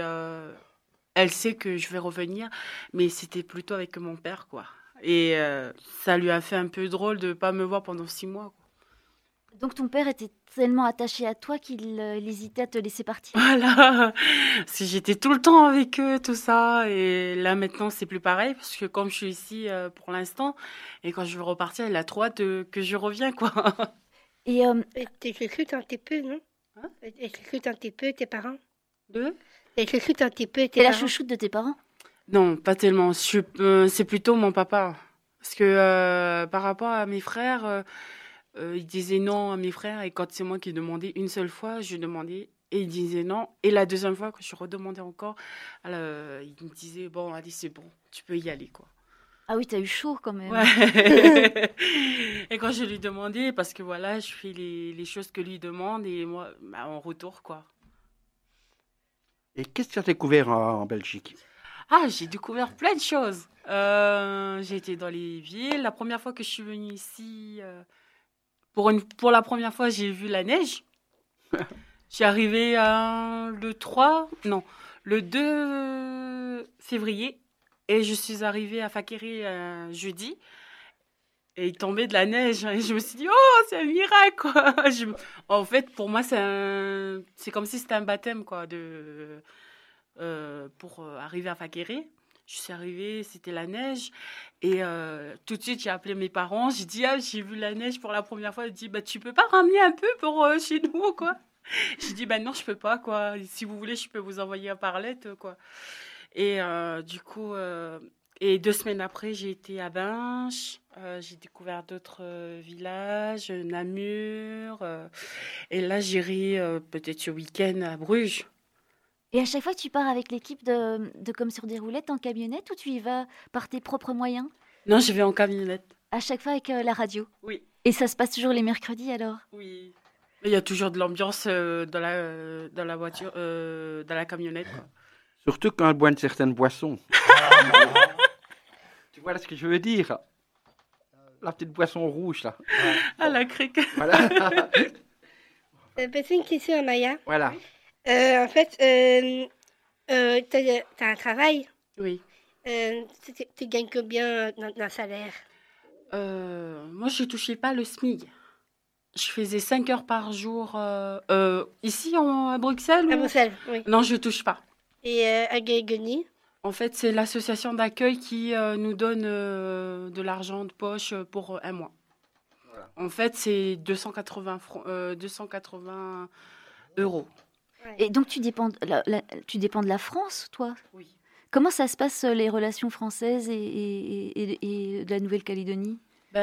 elle sait que je vais revenir, mais c'était plutôt avec mon père, quoi. Et ça lui a fait un peu drôle de pas me voir pendant 6 mois, quoi. Donc ton père était tellement attaché à toi qu'il hésitait à te laisser partir. Voilà, si j'étais tout le temps avec eux, tout ça, et là maintenant c'est plus pareil parce que comme je suis ici pour l'instant, et quand je veux repartir, il a trop hâte que je revienne, quoi. Et Tu écoutes un petit peu, non? Hein? Écoutes un petit peu tes parents? Écoutes un petit peu tes t'es la parents? chouchoute de tes parents? Non, pas tellement. C'est plutôt mon papa. Parce que par rapport à mes frères, il disait non à mes frères. Et quand c'est moi qui demandais une seule fois, je demandais et il disait non. Et la deuxième fois, quand je redemandais encore, il me disait bon, allez, c'est bon, tu peux y aller, quoi. Ah oui, t'as eu chaud quand même. Ouais. Et quand je lui demandais, parce que voilà, je fais les choses que lui demande et moi, en retour, quoi. Et qu'est-ce que tu as découvert en Belgique? Ah, j'ai découvert plein de choses. J'ai été dans les villes. La première fois que je suis venue ici, pour la première fois, j'ai vu la neige. Je suis arrivée le 2 février et je suis arrivée à Fakéré jeudi. Et il tombait de la neige. Et je me suis dit, oh, c'est un miracle, quoi. En fait, pour moi, c'est comme si c'était un baptême, quoi, pour arriver à Fakéré. Je suis arrivée, c'était la neige. Et tout de suite, j'ai appelé mes parents. J'ai dit, ah, j'ai vu la neige pour la première fois. Ils dit, bah, tu peux pas ramener un peu pour chez nous, quoi. J'ai dit, bah non, je peux pas, quoi. Si vous voulez, je peux vous envoyer un parlette, quoi. Et du coup, et 2 semaines après, j'ai été à Binche. J'ai découvert d'autres villages, Namur. Et là, j'irai peut-être ce week-end à Bruges. Et à chaque fois, tu pars avec l'équipe de Comme sur des roulettes en camionnette ou tu y vas par tes propres moyens? Non, je vais en camionnette. À chaque fois avec la radio? Oui. Et ça se passe toujours les mercredis alors? Oui. Il y a toujours de l'ambiance dans la voiture, dans la camionnette, quoi. Surtout quand elle boit une certaine boisson. Tu vois ce que je veux dire? La petite boisson rouge, là. À la crique. Voilà. Petite une question, Maya. Voilà. En fait, t'as un travail. Oui. Tu gagnes combien dans salaire? Moi, je ne touchais pas le SMIC. Je faisais 5 heures par jour ici à Bruxelles. À Bruxelles, oui. Non, je ne touche pas. Et à Guégueny? En fait, c'est l'association d'accueil qui nous donne de l'argent de poche pour un mois. Voilà. En fait, c'est 280 euros. Et donc, tu dépends de la France, toi? Oui. Comment ça se passe, les relations françaises et de la Nouvelle-Calédonie?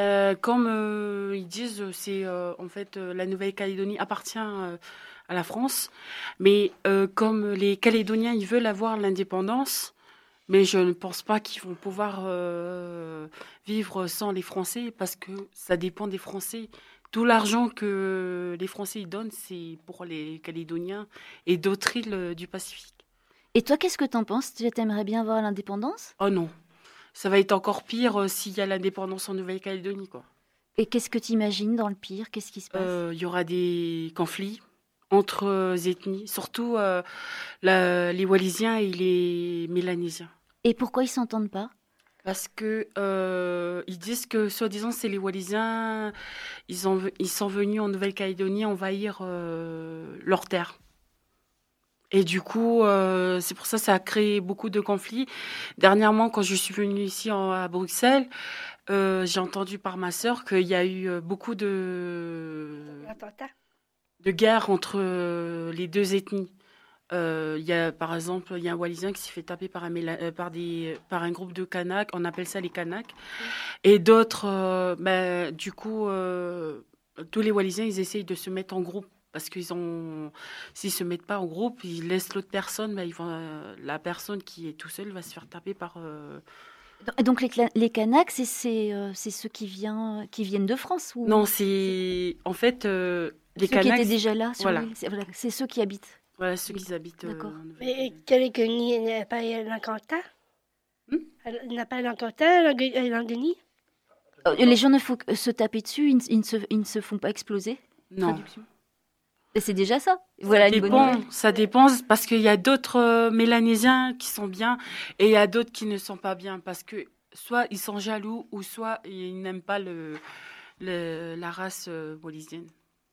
Comme ils disent, c'est en fait la Nouvelle-Calédonie appartient à la France, mais comme les Calédoniens ils veulent avoir l'indépendance, mais je ne pense pas qu'ils vont pouvoir vivre sans les Français parce que ça dépend des Français. Tout l'argent que les Français ils donnent, c'est pour les Calédoniens et d'autres îles du Pacifique. Et toi, qu'est-ce que t'en penses? Tu aimerais bien avoir l'indépendance? Oh non. Ça va être encore pire s'il y a l'indépendance en Nouvelle-Calédonie, quoi. Et qu'est-ce que tu imagines dans le pire? Qu'est-ce qui se passe? Il y aura des conflits entre ethnies, surtout les Wallisiens et les Mélanésiens. Et pourquoi ils s'entendent pas? Parce que ils disent que, soi-disant, c'est les Wallisiens, ils sont venus en Nouvelle-Calédonie envahir leurs terres. Et du coup, c'est pour ça que ça a créé beaucoup de conflits. Dernièrement, quand je suis venue ici à Bruxelles, j'ai entendu par ma sœur qu'il y a eu beaucoup de guerres entre les deux ethnies. Il y a, par exemple, il y a un Wallisien qui s'est fait taper par un groupe de Kanaks, on appelle ça les Kanaks. Et d'autres, du coup, tous les Wallisiens, ils essayent de se mettre en groupe. Parce s'ils ne se mettent pas en groupe, ils laissent l'autre personne, la personne qui est tout seule va se faire taper par... Donc les Kanaks, c'est ceux qui viennent de France ou... Non, c'est... En fait, les Kanaks... Ceux qui étaient déjà là sur voilà. l'île, c'est ceux qui habitent. Voilà, ceux qui habitent... D'accord. Mais Calédonie n'a pas l'Ancanta? Elle n'a pas l'Ancanta, l'Andenie? Les gens ne font que se taper dessus, ils ne se font pas exploser? Non. Traduction. Et c'est déjà ça. Voilà une bonne nouvelle. Ça dépend parce qu'il y a d'autres Mélanésiens qui sont bien et il y a d'autres qui ne sont pas bien parce que soit ils sont jaloux ou soit ils n'aiment pas la race wallisienne.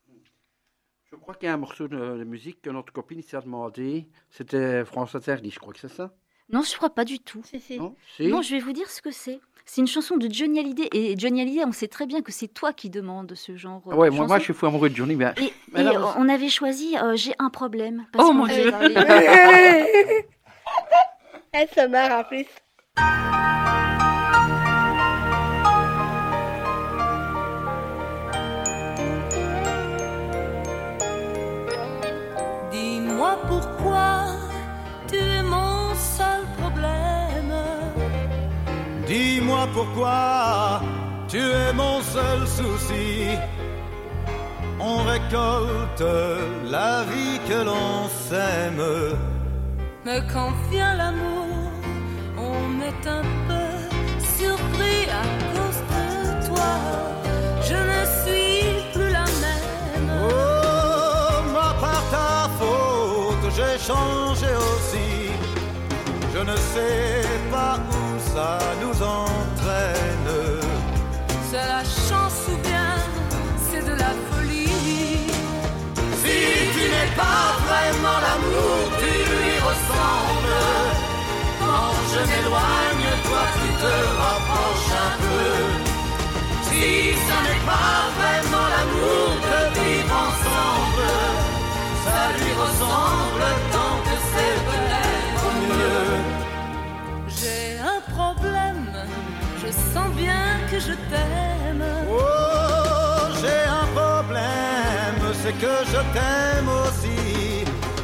Je crois qu'il y a un morceau de musique que notre copine s'est demandé. C'était France Interdit, je crois que c'est ça? Non, je crois pas du tout. Non, non, je vais vous dire ce que c'est. C'est une chanson de Johnny Hallyday. Et Johnny Hallyday, on sait très bien que c'est toi qui demandes ce genre de chanson. Moi, je suis fou amoureux de Johnny. Mais là, on avait choisi J'ai un problème. Oh mon Dieu. Elle se marre en plus. Dis-moi pourquoi tu es mon seul problème. Dis-moi dis-moi pourquoi tu es mon seul souci. On récolte la vie que l'on sème. Mais quand vient l'amour, on est un peu surpris à cause de toi. Je ne suis plus la même. Oh, moi par ta faute, j'ai changé aussi. Je ne sais pas où ça nous entraîne. C'est la chance ou bien c'est de la folie. Si tu n'es pas vraiment l'amour, tu lui ressembles. Quand je m'éloigne, toi tu te rapproches un peu. Si ça n'est pas vraiment l'amour de vivre ensemble, ça lui ressemble tant que c'est peut-être mieux. J'ai un problème, je sens bien que je t'aime. Oh, j'ai un problème, c'est que je t'aime aussi.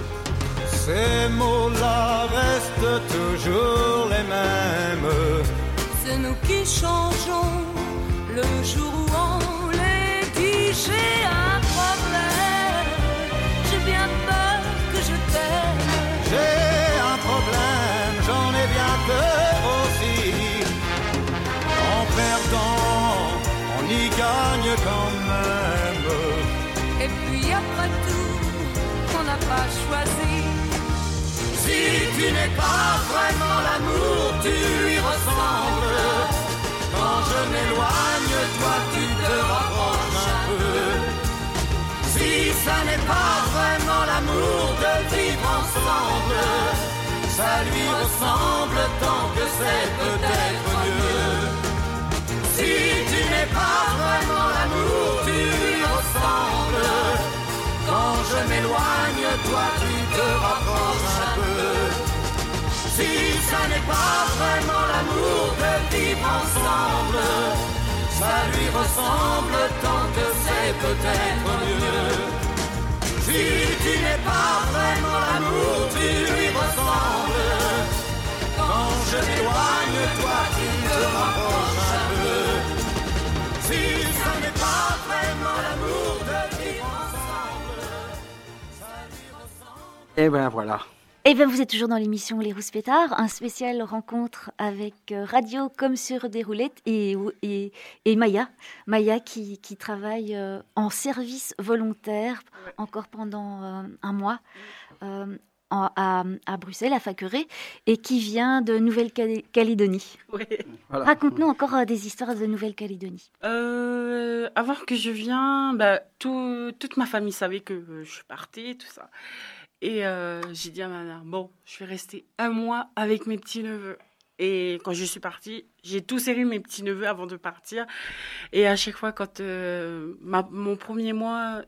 Ces mots-là restent toujours les mêmes. C'est nous qui changeons le jour où on les dit. J'ai un problème, j'ai bien peur que je t'aime. J'ai un problème, j'en ai bien peur aussi. En perdant, on y gagne quand même. Et puis après tout, on n'a pas choisi. Si tu n'es pas vraiment l'amour, tu lui ressembles. Quand je m'éloigne, toi tu te rapproches un peu. Si ça n'est pas vraiment l'amour de vivre ensemble, ça lui ressemble tant que c'est peut-être mieux. Si tu n'es pas vraiment l'amour, tu lui ressembles. Quand je m'éloigne, toi tu te rapproches un peu. Si ça n'est pas vraiment l'amour de vivre ensemble, ça lui ressemble tant que c'est peut-être mieux. Si tu n'es pas vraiment l'amour, tu lui ressembles. Quand je m'éloigne, toi tu te rapproches un peu. Si ça n'est pas vraiment l'amour de vivre ensemble, ça lui ressemble. Et ben voilà. Et bien, vous êtes toujours dans l'émission Les Rouspétards, un spécial rencontre avec Radio comme sur des roulettes et Maya. Maya qui travaille en service volontaire encore pendant un mois à Bruxelles, à Fakeré, et qui vient de Nouvelle-Calédonie. Ouais. Voilà. Raconte-nous encore des histoires de Nouvelle-Calédonie. Avant que je vienne, toute ma famille savait que je partais, tout ça. Et j'ai dit à ma mère, bon, je vais rester un mois avec mes petits-neveux. Et quand je suis partie, j'ai tout serré mes petits-neveux avant de partir. Et à chaque fois, quand mon premier mois,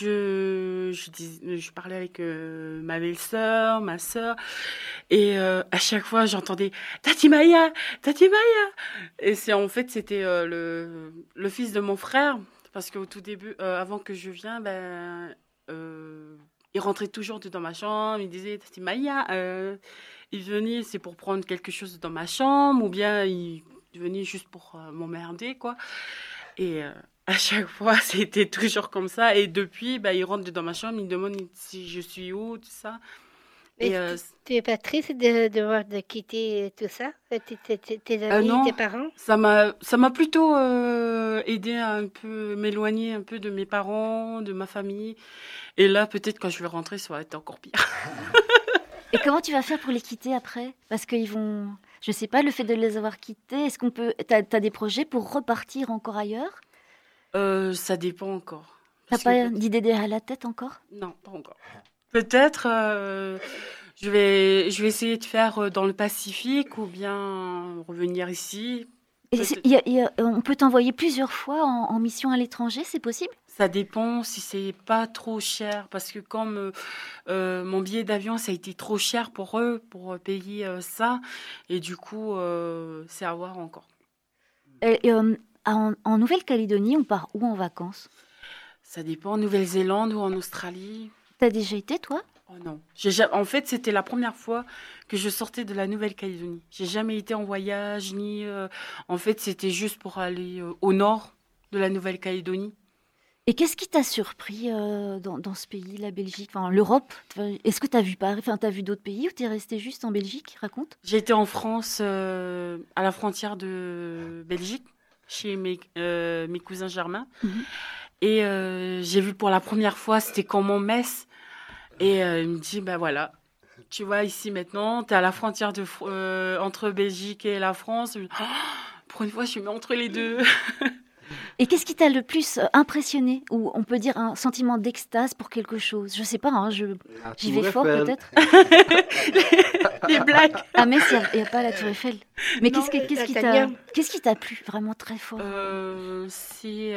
je parlais avec ma belle-sœur, ma sœur. Et à chaque fois, j'entendais « Tati Maya ! Tati Maya !» Et c'était le fils de mon frère. Parce qu'au tout début, avant que je vienne, il rentrait toujours dans ma chambre, il disait « Tati Maya !» Il venait, c'est pour prendre quelque chose dans ma chambre, ou bien il venait juste pour m'emmerder, quoi. Et à chaque fois, c'était toujours comme ça. Et depuis, il rentre dans ma chambre, il me demande si je suis où, tout ça. Et tu n'es pas triste de quitter tout ça, tes amis, non, tes parents? Ça m'a plutôt aidé à un peu m'éloigner un peu de mes parents, de ma famille. Et là, peut-être quand je vais rentrer, ça va être encore pire. Et comment tu vas faire pour les quitter après? Parce qu'ils vont... Je sais pas, le fait de les avoir quittés, est-ce qu'on peut... T'as des projets pour repartir encore ailleurs? Ça dépend encore. T'as pas d'idée derrière la tête encore? Non, pas encore. Peut-être, je vais essayer de faire dans le Pacifique ou bien revenir ici. On peut t'envoyer plusieurs fois en mission à l'étranger, c'est possible? Ça dépend si c'est pas trop cher, parce que comme mon billet d'avion, ça a été trop cher pour eux, pour payer ça, et du coup, c'est à voir encore. En Nouvelle-Calédonie, on part où en vacances? Ça dépend, en Nouvelle-Zélande ou en Australie. T'as déjà été, toi? Oh non. En fait, c'était la première fois que je sortais de la Nouvelle-Calédonie. J'ai jamais été en voyage, ni... En fait, c'était juste pour aller au nord de la Nouvelle-Calédonie. Et qu'est-ce qui t'a surpris dans ce pays, la Belgique, enfin l'Europe? Est-ce que t'as vu Paris, enfin t'as vu d'autres pays ou t'es resté juste en Belgique? Raconte. J'ai été en France, à la frontière de Belgique, chez mes cousins germains. Et j'ai vu pour la première fois, c'était comme en Metz. Et il me dit, ben voilà, tu vois, ici maintenant, tu es à la frontière entre Belgique et la France. Pour une fois, je suis mis entre les deux. Et qu'est-ce qui t'a le plus impressionné? Ou on peut dire un sentiment d'extase pour quelque chose? Je sais pas, hein, j'y vais fort peut-être. Les blagues. Ah mais il n'y a pas la Tour Eiffel. Mais qu'est-ce qui t'a plu vraiment très fort? C'est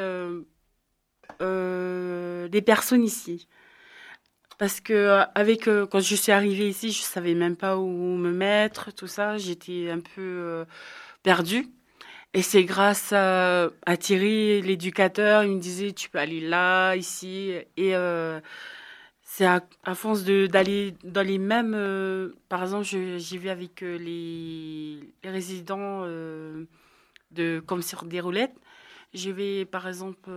les personnes ici. Parce que quand je suis arrivée ici, je savais même pas où me mettre, tout ça. J'étais un peu perdue. Et c'est grâce à Thierry, l'éducateur, il me disait tu peux aller là, ici. Et c'est à force d'aller dans les mêmes. Par exemple, j'y vais avec les résidents comme sur des roulettes. Je vais par exemple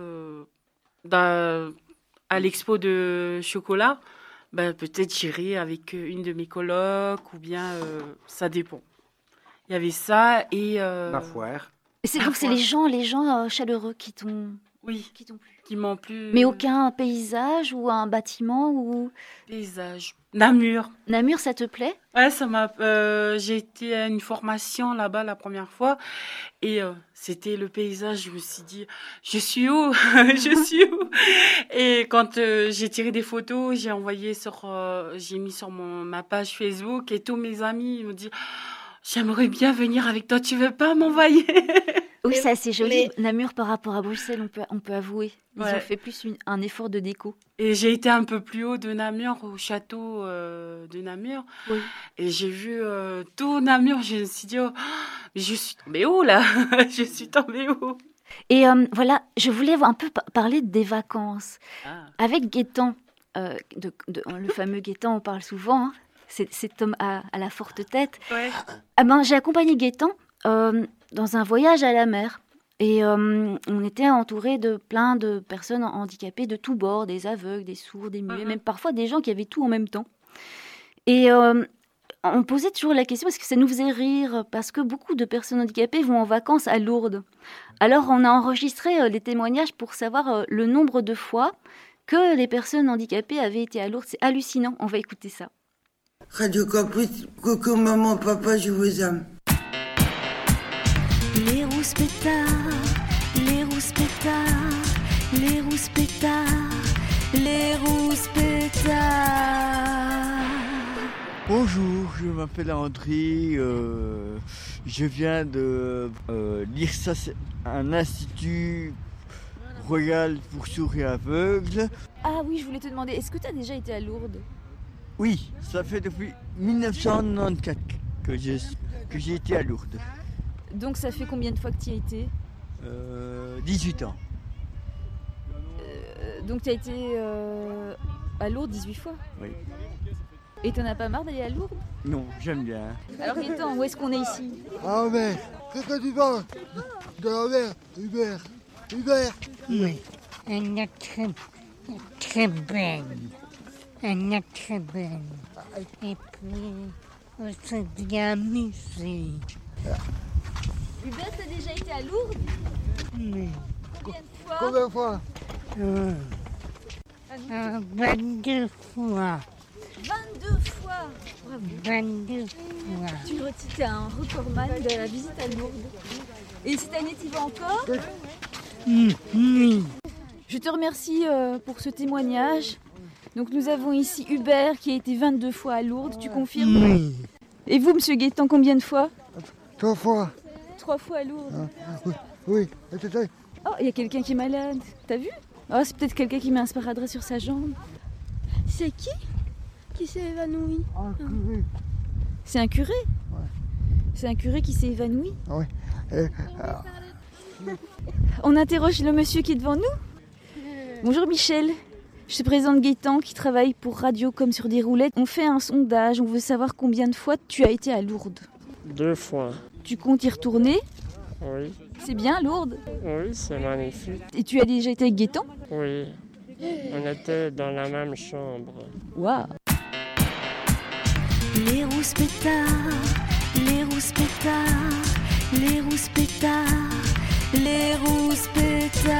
à l'expo de chocolat, peut-être j'irai avec une de mes colocs ou bien ça dépend. Il y avait ça et la foire. Donc c'est les gens chaleureux qui t'ont plu. Qui m'ont plu. Mais aucun paysage ou un bâtiment ou paysage. Namur. Namur, ça te plaît? Ouais, ça m'a. J'ai été à une formation là-bas la première fois et c'était le paysage. Je me suis dit, je suis où? Je suis où? Et quand j'ai tiré des photos, j'ai mis sur ma page Facebook et tous mes amis me disent, j'aimerais bien venir avec toi. Tu veux pas m'envoyer? Oui, c'est assez joli. Namur par rapport à Bruxelles, on peut avouer. Ils ont fait plus un effort de déco. Et j'ai été un peu plus haut de Namur, au château de Namur. Oui. Et j'ai vu tout Namur. Je me suis dit, mais je suis tombée où là? Je suis tombée où? Et voilà, je voulais un peu parler des vacances. Avec Gaëtan, le fameux Gaëtan, on parle souvent, hein, cet homme à la forte tête. Ouais. J'ai accompagné Gaëtan dans un voyage à la mer. Et on était entouré de plein de personnes handicapées de tous bords, des aveugles, des sourds, des muets, même parfois des gens qui avaient tout en même temps. Et on posait toujours la question parce que ça nous faisait rire, parce que beaucoup de personnes handicapées vont en vacances à Lourdes. Alors on a enregistré les témoignages pour savoir le nombre de fois que les personnes handicapées avaient été à Lourdes. C'est hallucinant, on va écouter ça. Radio Campus, coucou maman, papa, je vous aime. Les rouspétards, les rouspétards, les rouspétards, les rouspétards. Bonjour, je m'appelle André, je viens de l'IRSA, un institut royal pour sourds et aveugles. Ah oui, je voulais te demander, est-ce que tu as déjà été à Lourdes? Oui, ça fait depuis 1994 que j'ai été à Lourdes. Donc ça fait combien de fois que tu y as été? 18 ans. Donc tu as été à Lourdes 18 fois? Oui. Et t'en as pas marre d'aller à Lourdes? Non, j'aime bien. Alors Gaëtan, où est-ce qu'on est ici? Ah mais, qu'est-ce que tu penses de la mer, Hubert? Oui, elle est très belle. Elle est très belle. Et puis, on s'est bien amusé. Hubert, t'as déjà été à Lourdes? Oui. Combien de fois? 22 fois. 22 fois? Bravo. 22 fois. Tu es un recordman de la visite à Lourdes. Et cette année, tu y vas encore? Oui. Je te remercie pour ce témoignage. Donc nous avons ici Hubert qui a été 22 fois à Lourdes, tu confirmes? Oui. Et vous, monsieur Gaëtan, combien de fois? 3 fois. 3 fois à Lourdes. Oui. Oh, il y a quelqu'un qui est malade. T'as vu? Oh, c'est peut-être quelqu'un qui met un sparadrap sur sa jambe. C'est qui s'est évanoui? Un curé. C'est un curé? Ouais. C'est un curé qui s'est évanoui? Oui. On interroge le monsieur qui est devant nous. Bonjour Michel. Je te présente Gaëtan qui travaille pour Radio Comme sur des roulettes. On fait un sondage, on veut savoir combien de fois tu as été à Lourdes. 2 fois. Tu comptes y retourner? Oui. C'est bien Lourdes? Oui, c'est magnifique. Et tu as déjà été avec Gaëtan? Oui. On était dans la même chambre. Waouh! Les rouspétards, les rouspétards, les rouspétards, les rouspétards.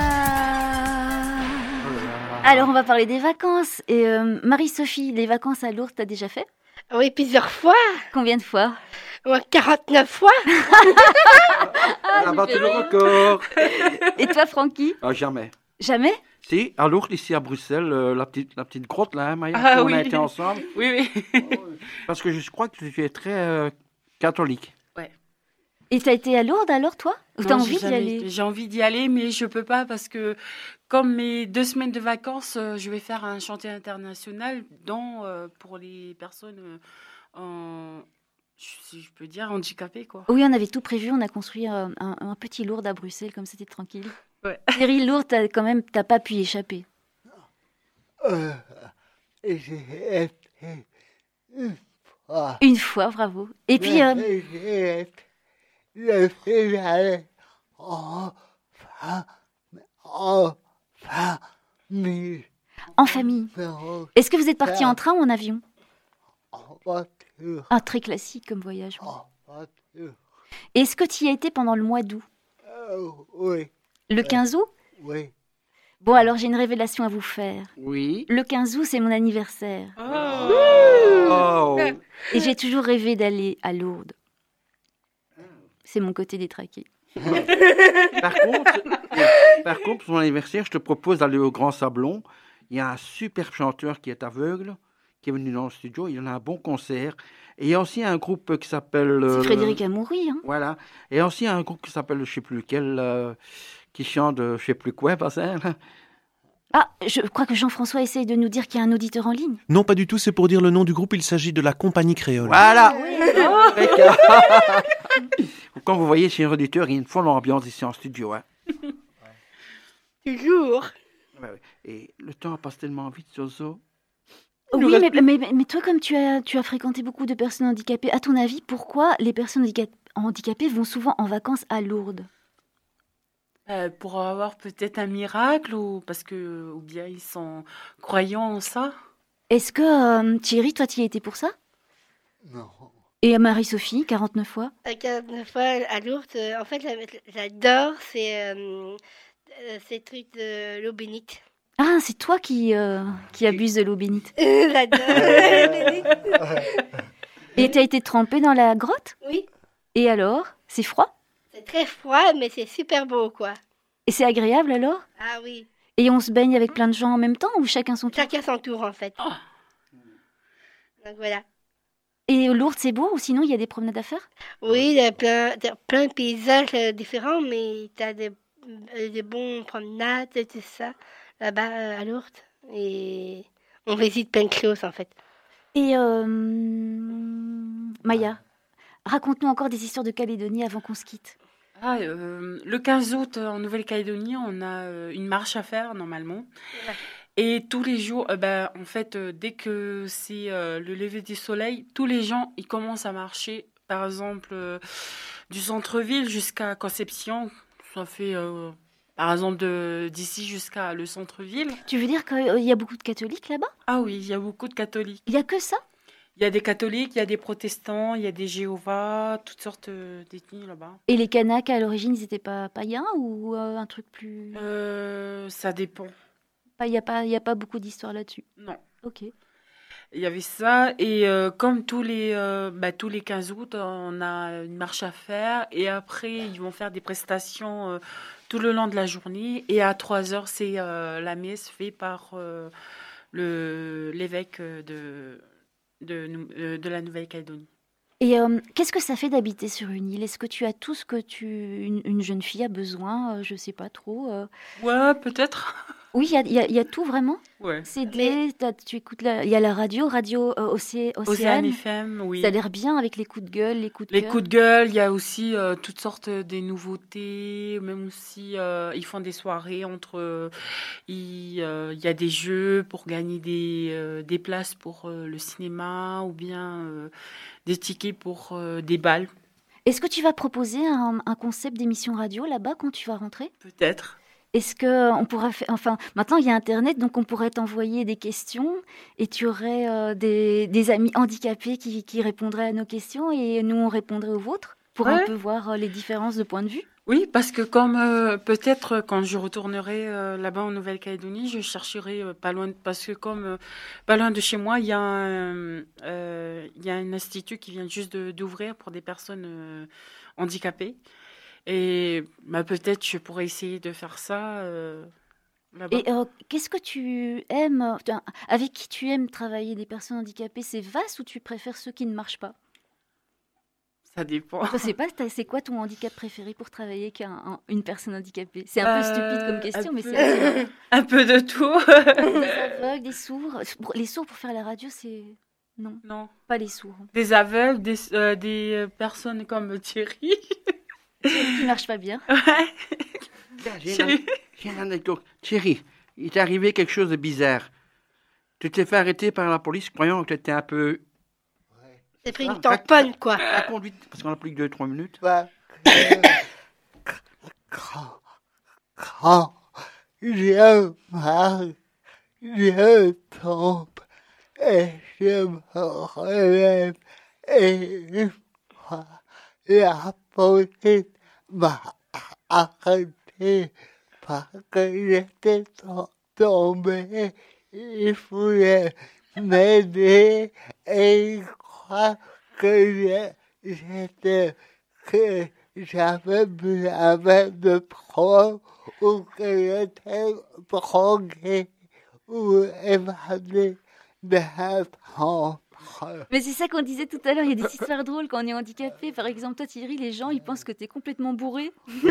Alors on va parler des vacances. Et Marie-Sophie, les vacances à Lourdes, t'as déjà fait? Oui, plusieurs fois. Combien de fois? 49 fois. Elle a battu le record. Et toi, Francky? Jamais. Jamais? Si, à Lourdes, ici à Bruxelles, la petite grotte là, hein, Maya, Ah où oui. on a été ensemble. Oui. Parce que je crois que tu es très catholique. Ouais. Et t'as été à Lourdes alors, toi? Ou t'as Non, envie j'ai d'y jamais aller? été. J'ai envie d'y aller, mais je peux pas parce que, comme mes 2 semaines de vacances, je vais faire un chantier international pour les personnes si je peux dire, handicapées, quoi. Oui, on avait tout prévu. On a construit un petit Lourdes à Bruxelles, comme c'était tranquille. Ouais. Cyril, Lourdes, t'as pas pu y échapper. J'ai été une fois. Une fois, bravo. Et puis, Je suis allé en famille. en famille. Est-ce que vous êtes parti en train ou en avion? En voiture. Ah, très classique comme voyage. oui. En voiture. Et est-ce que tu y as été pendant le mois d'août? Oui. Le 15 août? Oui. Bon, alors j'ai une révélation à vous faire. Oui. Le 15 août, c'est mon anniversaire. Oh. Et j'ai toujours rêvé d'aller à Lourdes. C'est mon côté détraqué. Par contre, pour son anniversaire, je te propose d'aller au Grand Sablon. Il y a un super chanteur qui est aveugle, qui est venu dans le studio. Il y en a un bon concert. Et il y a aussi un groupe qui s'appelle... C'est Frédéric Amoury, hein. Voilà. Et aussi un groupe qui s'appelle, je ne sais plus lequel, qui chante je ne sais plus quoi, pas ça. Ah, je crois que Jean-François essaye de nous dire qu'il y a un auditeur en ligne. Non, pas du tout, c'est pour dire le nom du groupe, il s'agit de la Compagnie Créole. Voilà. Quand vous voyez chez un auditeur, il y a une folle ambiance ici en studio. Hein. Toujours. Ouais, ouais. Et le temps passe tellement vite, Zozo. Oui, mais toi, comme tu as fréquenté beaucoup de personnes handicapées, à ton avis, pourquoi les personnes handicapées vont souvent en vacances à Lourdes? Pour avoir peut-être un miracle ou bien ils sont croyants en ça. Est-ce que, Thierry, toi, tu y as été pour ça? Non. Et Marie-Sophie, 49 fois? 49 fois à Lourdes. En fait, j'adore ces trucs de l'eau bénite. Ah, c'est toi qui abuse de l'eau bénite. J'adore l'eau bénite. Et tu as été trempée dans la grotte? Oui. Et alors? C'est froid? C'est très froid, mais c'est super beau, quoi. Et c'est agréable alors? Ah oui. Et on se baigne avec plein de gens en même temps ou chacun son tour? Chacun son tour, en fait. Donc voilà. Et Lourdes, c'est beau ou sinon il y a des promenades à faire? Oui, il y a plein de paysages différents, mais tu as des bons promenades et tout ça, là-bas à Lourdes. Et on visite plein de choses, en fait. Et Maya, raconte-nous encore des histoires de Calédonie avant qu'on se quitte. Le 15 août, en Nouvelle-Calédonie, on a une marche à faire, normalement. Ouais. Et tous les jours, en fait, dès que c'est le lever du soleil, tous les gens, ils commencent à marcher. Par exemple, du centre-ville jusqu'à Conception. Ça fait, par exemple, d'ici jusqu'à le centre-ville. Tu veux dire qu'il y a beaucoup de catholiques là-bas? Ah oui, il y a beaucoup de catholiques. Il y a que ça? Il y a des catholiques, il y a des protestants, il y a des Jéhovah, toutes sortes d'ethnies là-bas. Et les Kanaks, à l'origine, ils n'étaient pas païens ou un truc plus... Ça dépend. Il n'y a pas beaucoup d'histoire là-dessus? Non. Ok. Il y avait ça, et comme tous les 15 août, on a une marche à faire, et après, ils vont faire des prestations tout le long de la journée, et à 3h, c'est la messe faite par l'évêque de la Nouvelle-Calédonie. Et qu'est-ce que ça fait d'habiter sur une île? Est-ce que tu as tout ce que une jeune fille a besoin? Je sais pas trop. Ouais, peut-être. Oui, il y a tout vraiment. Ouais. CD, tu écoutes il y a la radio Océane FM, oui. Ça a l'air bien avec les coups de gueule, les coups de Les cœur. coups de gueule, il y a aussi toutes sortes des nouveautés, même aussi ils font des soirées entre... il y a des jeux pour gagner des places pour le cinéma ou bien des tickets pour des balles. Est-ce que tu vas proposer un concept d'émission radio là-bas quand tu vas rentrer ? Peut-être. Est-ce qu'on pourrait faire... Enfin, maintenant, il y a Internet, donc on pourrait t'envoyer des questions et tu aurais des amis handicapés qui répondraient à nos questions et nous, on répondrait aux vôtres pour un peu voir les différences de point de vue. Oui, parce que comme peut-être quand je retournerai là-bas en Nouvelle-Calédonie, je chercherai pas loin, parce que comme pas loin de chez moi, il y a un institut qui vient juste d'ouvrir pour des personnes handicapées. Et peut-être je pourrais essayer de faire ça là-bas. Et qu'est-ce que tu aimes, avec qui tu aimes travailler des personnes handicapées? C'est vaste ou tu préfères ceux qui ne marchent pas? Ça dépend. Je sais pas, c'est quoi ton handicap préféré pour travailler avec une personne handicapée? C'est un peu stupide comme question, mais c'est assez... Un peu de tout. Des aveugles, des sourds. Les sourds pour faire la radio, c'est... Non. Non. Pas les sourds. Des aveugles, des personnes comme Thierry. Qui marche pas bien. Ouais. J'ai une anecdote. Thierry, il t'est arrivé quelque chose de bizarre. Tu t'es fait arrêter par la police croyant que tu étais un peu... T'as pris une tamponne, quoi. La conduite, parce qu'on a plus que 2-3 minutes. Quand je marche, je tombe et je me relève et une fois, la police m'a arrêté parce que j'étais tombé. Il voulait m'aider et il croit que j'avais besoin de preuves ou que j'étais drogué ou évadé d'un centre. Mais c'est ça qu'on disait tout à l'heure, il y a des histoires drôles quand on est handicapé. Par exemple, toi Thierry, les gens, ils pensent que t'es complètement bourré.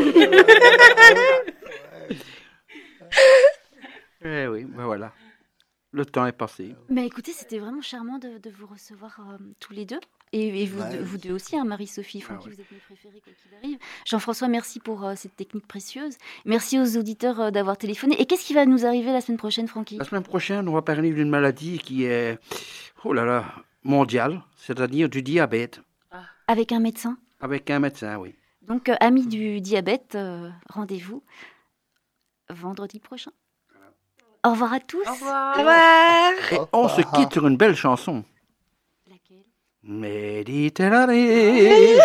Eh oui, ben voilà. Le temps est passé. Mais écoutez, c'était vraiment charmant de vous recevoir tous les deux. Et vous deux aussi, hein, Marie-Sophie, Francky, vous êtes mes préférés quoi qu'il arrive. Jean-François, merci pour cette technique précieuse. Merci aux auditeurs d'avoir téléphoné. Et qu'est-ce qui va nous arriver la semaine prochaine, Francky? La semaine prochaine, on va parler d'une maladie qui est, mondiale, c'est-à-dire du diabète. Avec un médecin? Avec un médecin, oui. Donc, amis du diabète, rendez-vous vendredi prochain. Au revoir à tous. Au revoir. Et on se quitte sur une belle chanson. Laquelle? Méditerranée.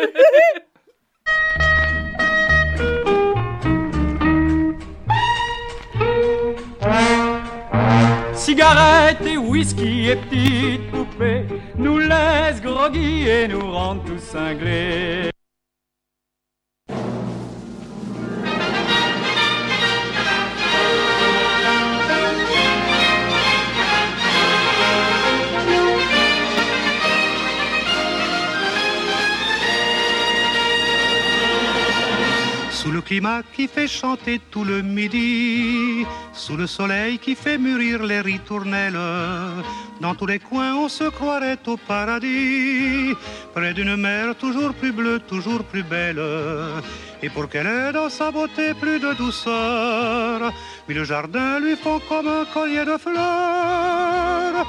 Cigarettes et whisky et petites poupées nous laissent groggy et nous rendent tous cinglés. Sous le climat qui fait chanter tout le midi, sous le soleil qui fait mûrir les ritournelles, dans tous les coins on se croirait au paradis, près d'une mer toujours plus bleue, toujours plus belle. Et pour qu'elle ait dans sa beauté plus de douceur, mille jardins lui font comme un collier de fleurs.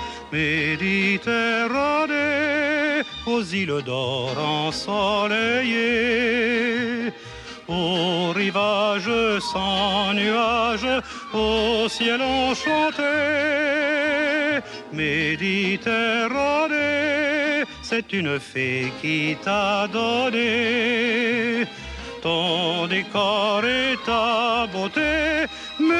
Méditerranée, aux îles d'or ensoleillées, au rivage sans nuages, au ciel enchanté. Méditerranée, c'est une fée qui t'a donné ton décor et ta beauté.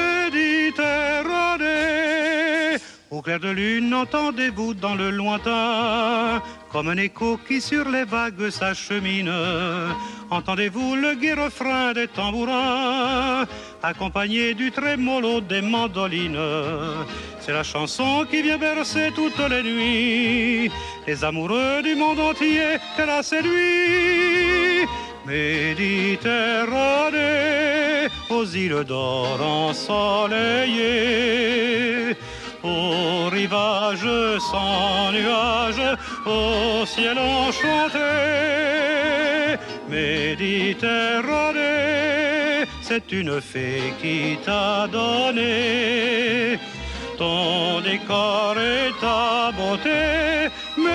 Méditerranée, au clair de lune, entendez-vous dans le lointain, comme un écho qui sur les vagues s'achemine, entendez-vous le gai refrain des tambourins, accompagné du trémolo des mandolines. C'est la chanson qui vient bercer toutes les nuits les amoureux du monde entier qu'elle a séduit. Méditerranée, aux îles d'or ensoleillées, au rivage sans nuages, au ciel enchanté. Méditerranée, c'est une fée qui t'a donné ton décor et ta beauté.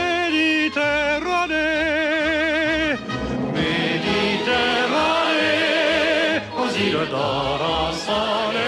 Méditerranée, Méditerranée, aux îles d'or ensoleillées.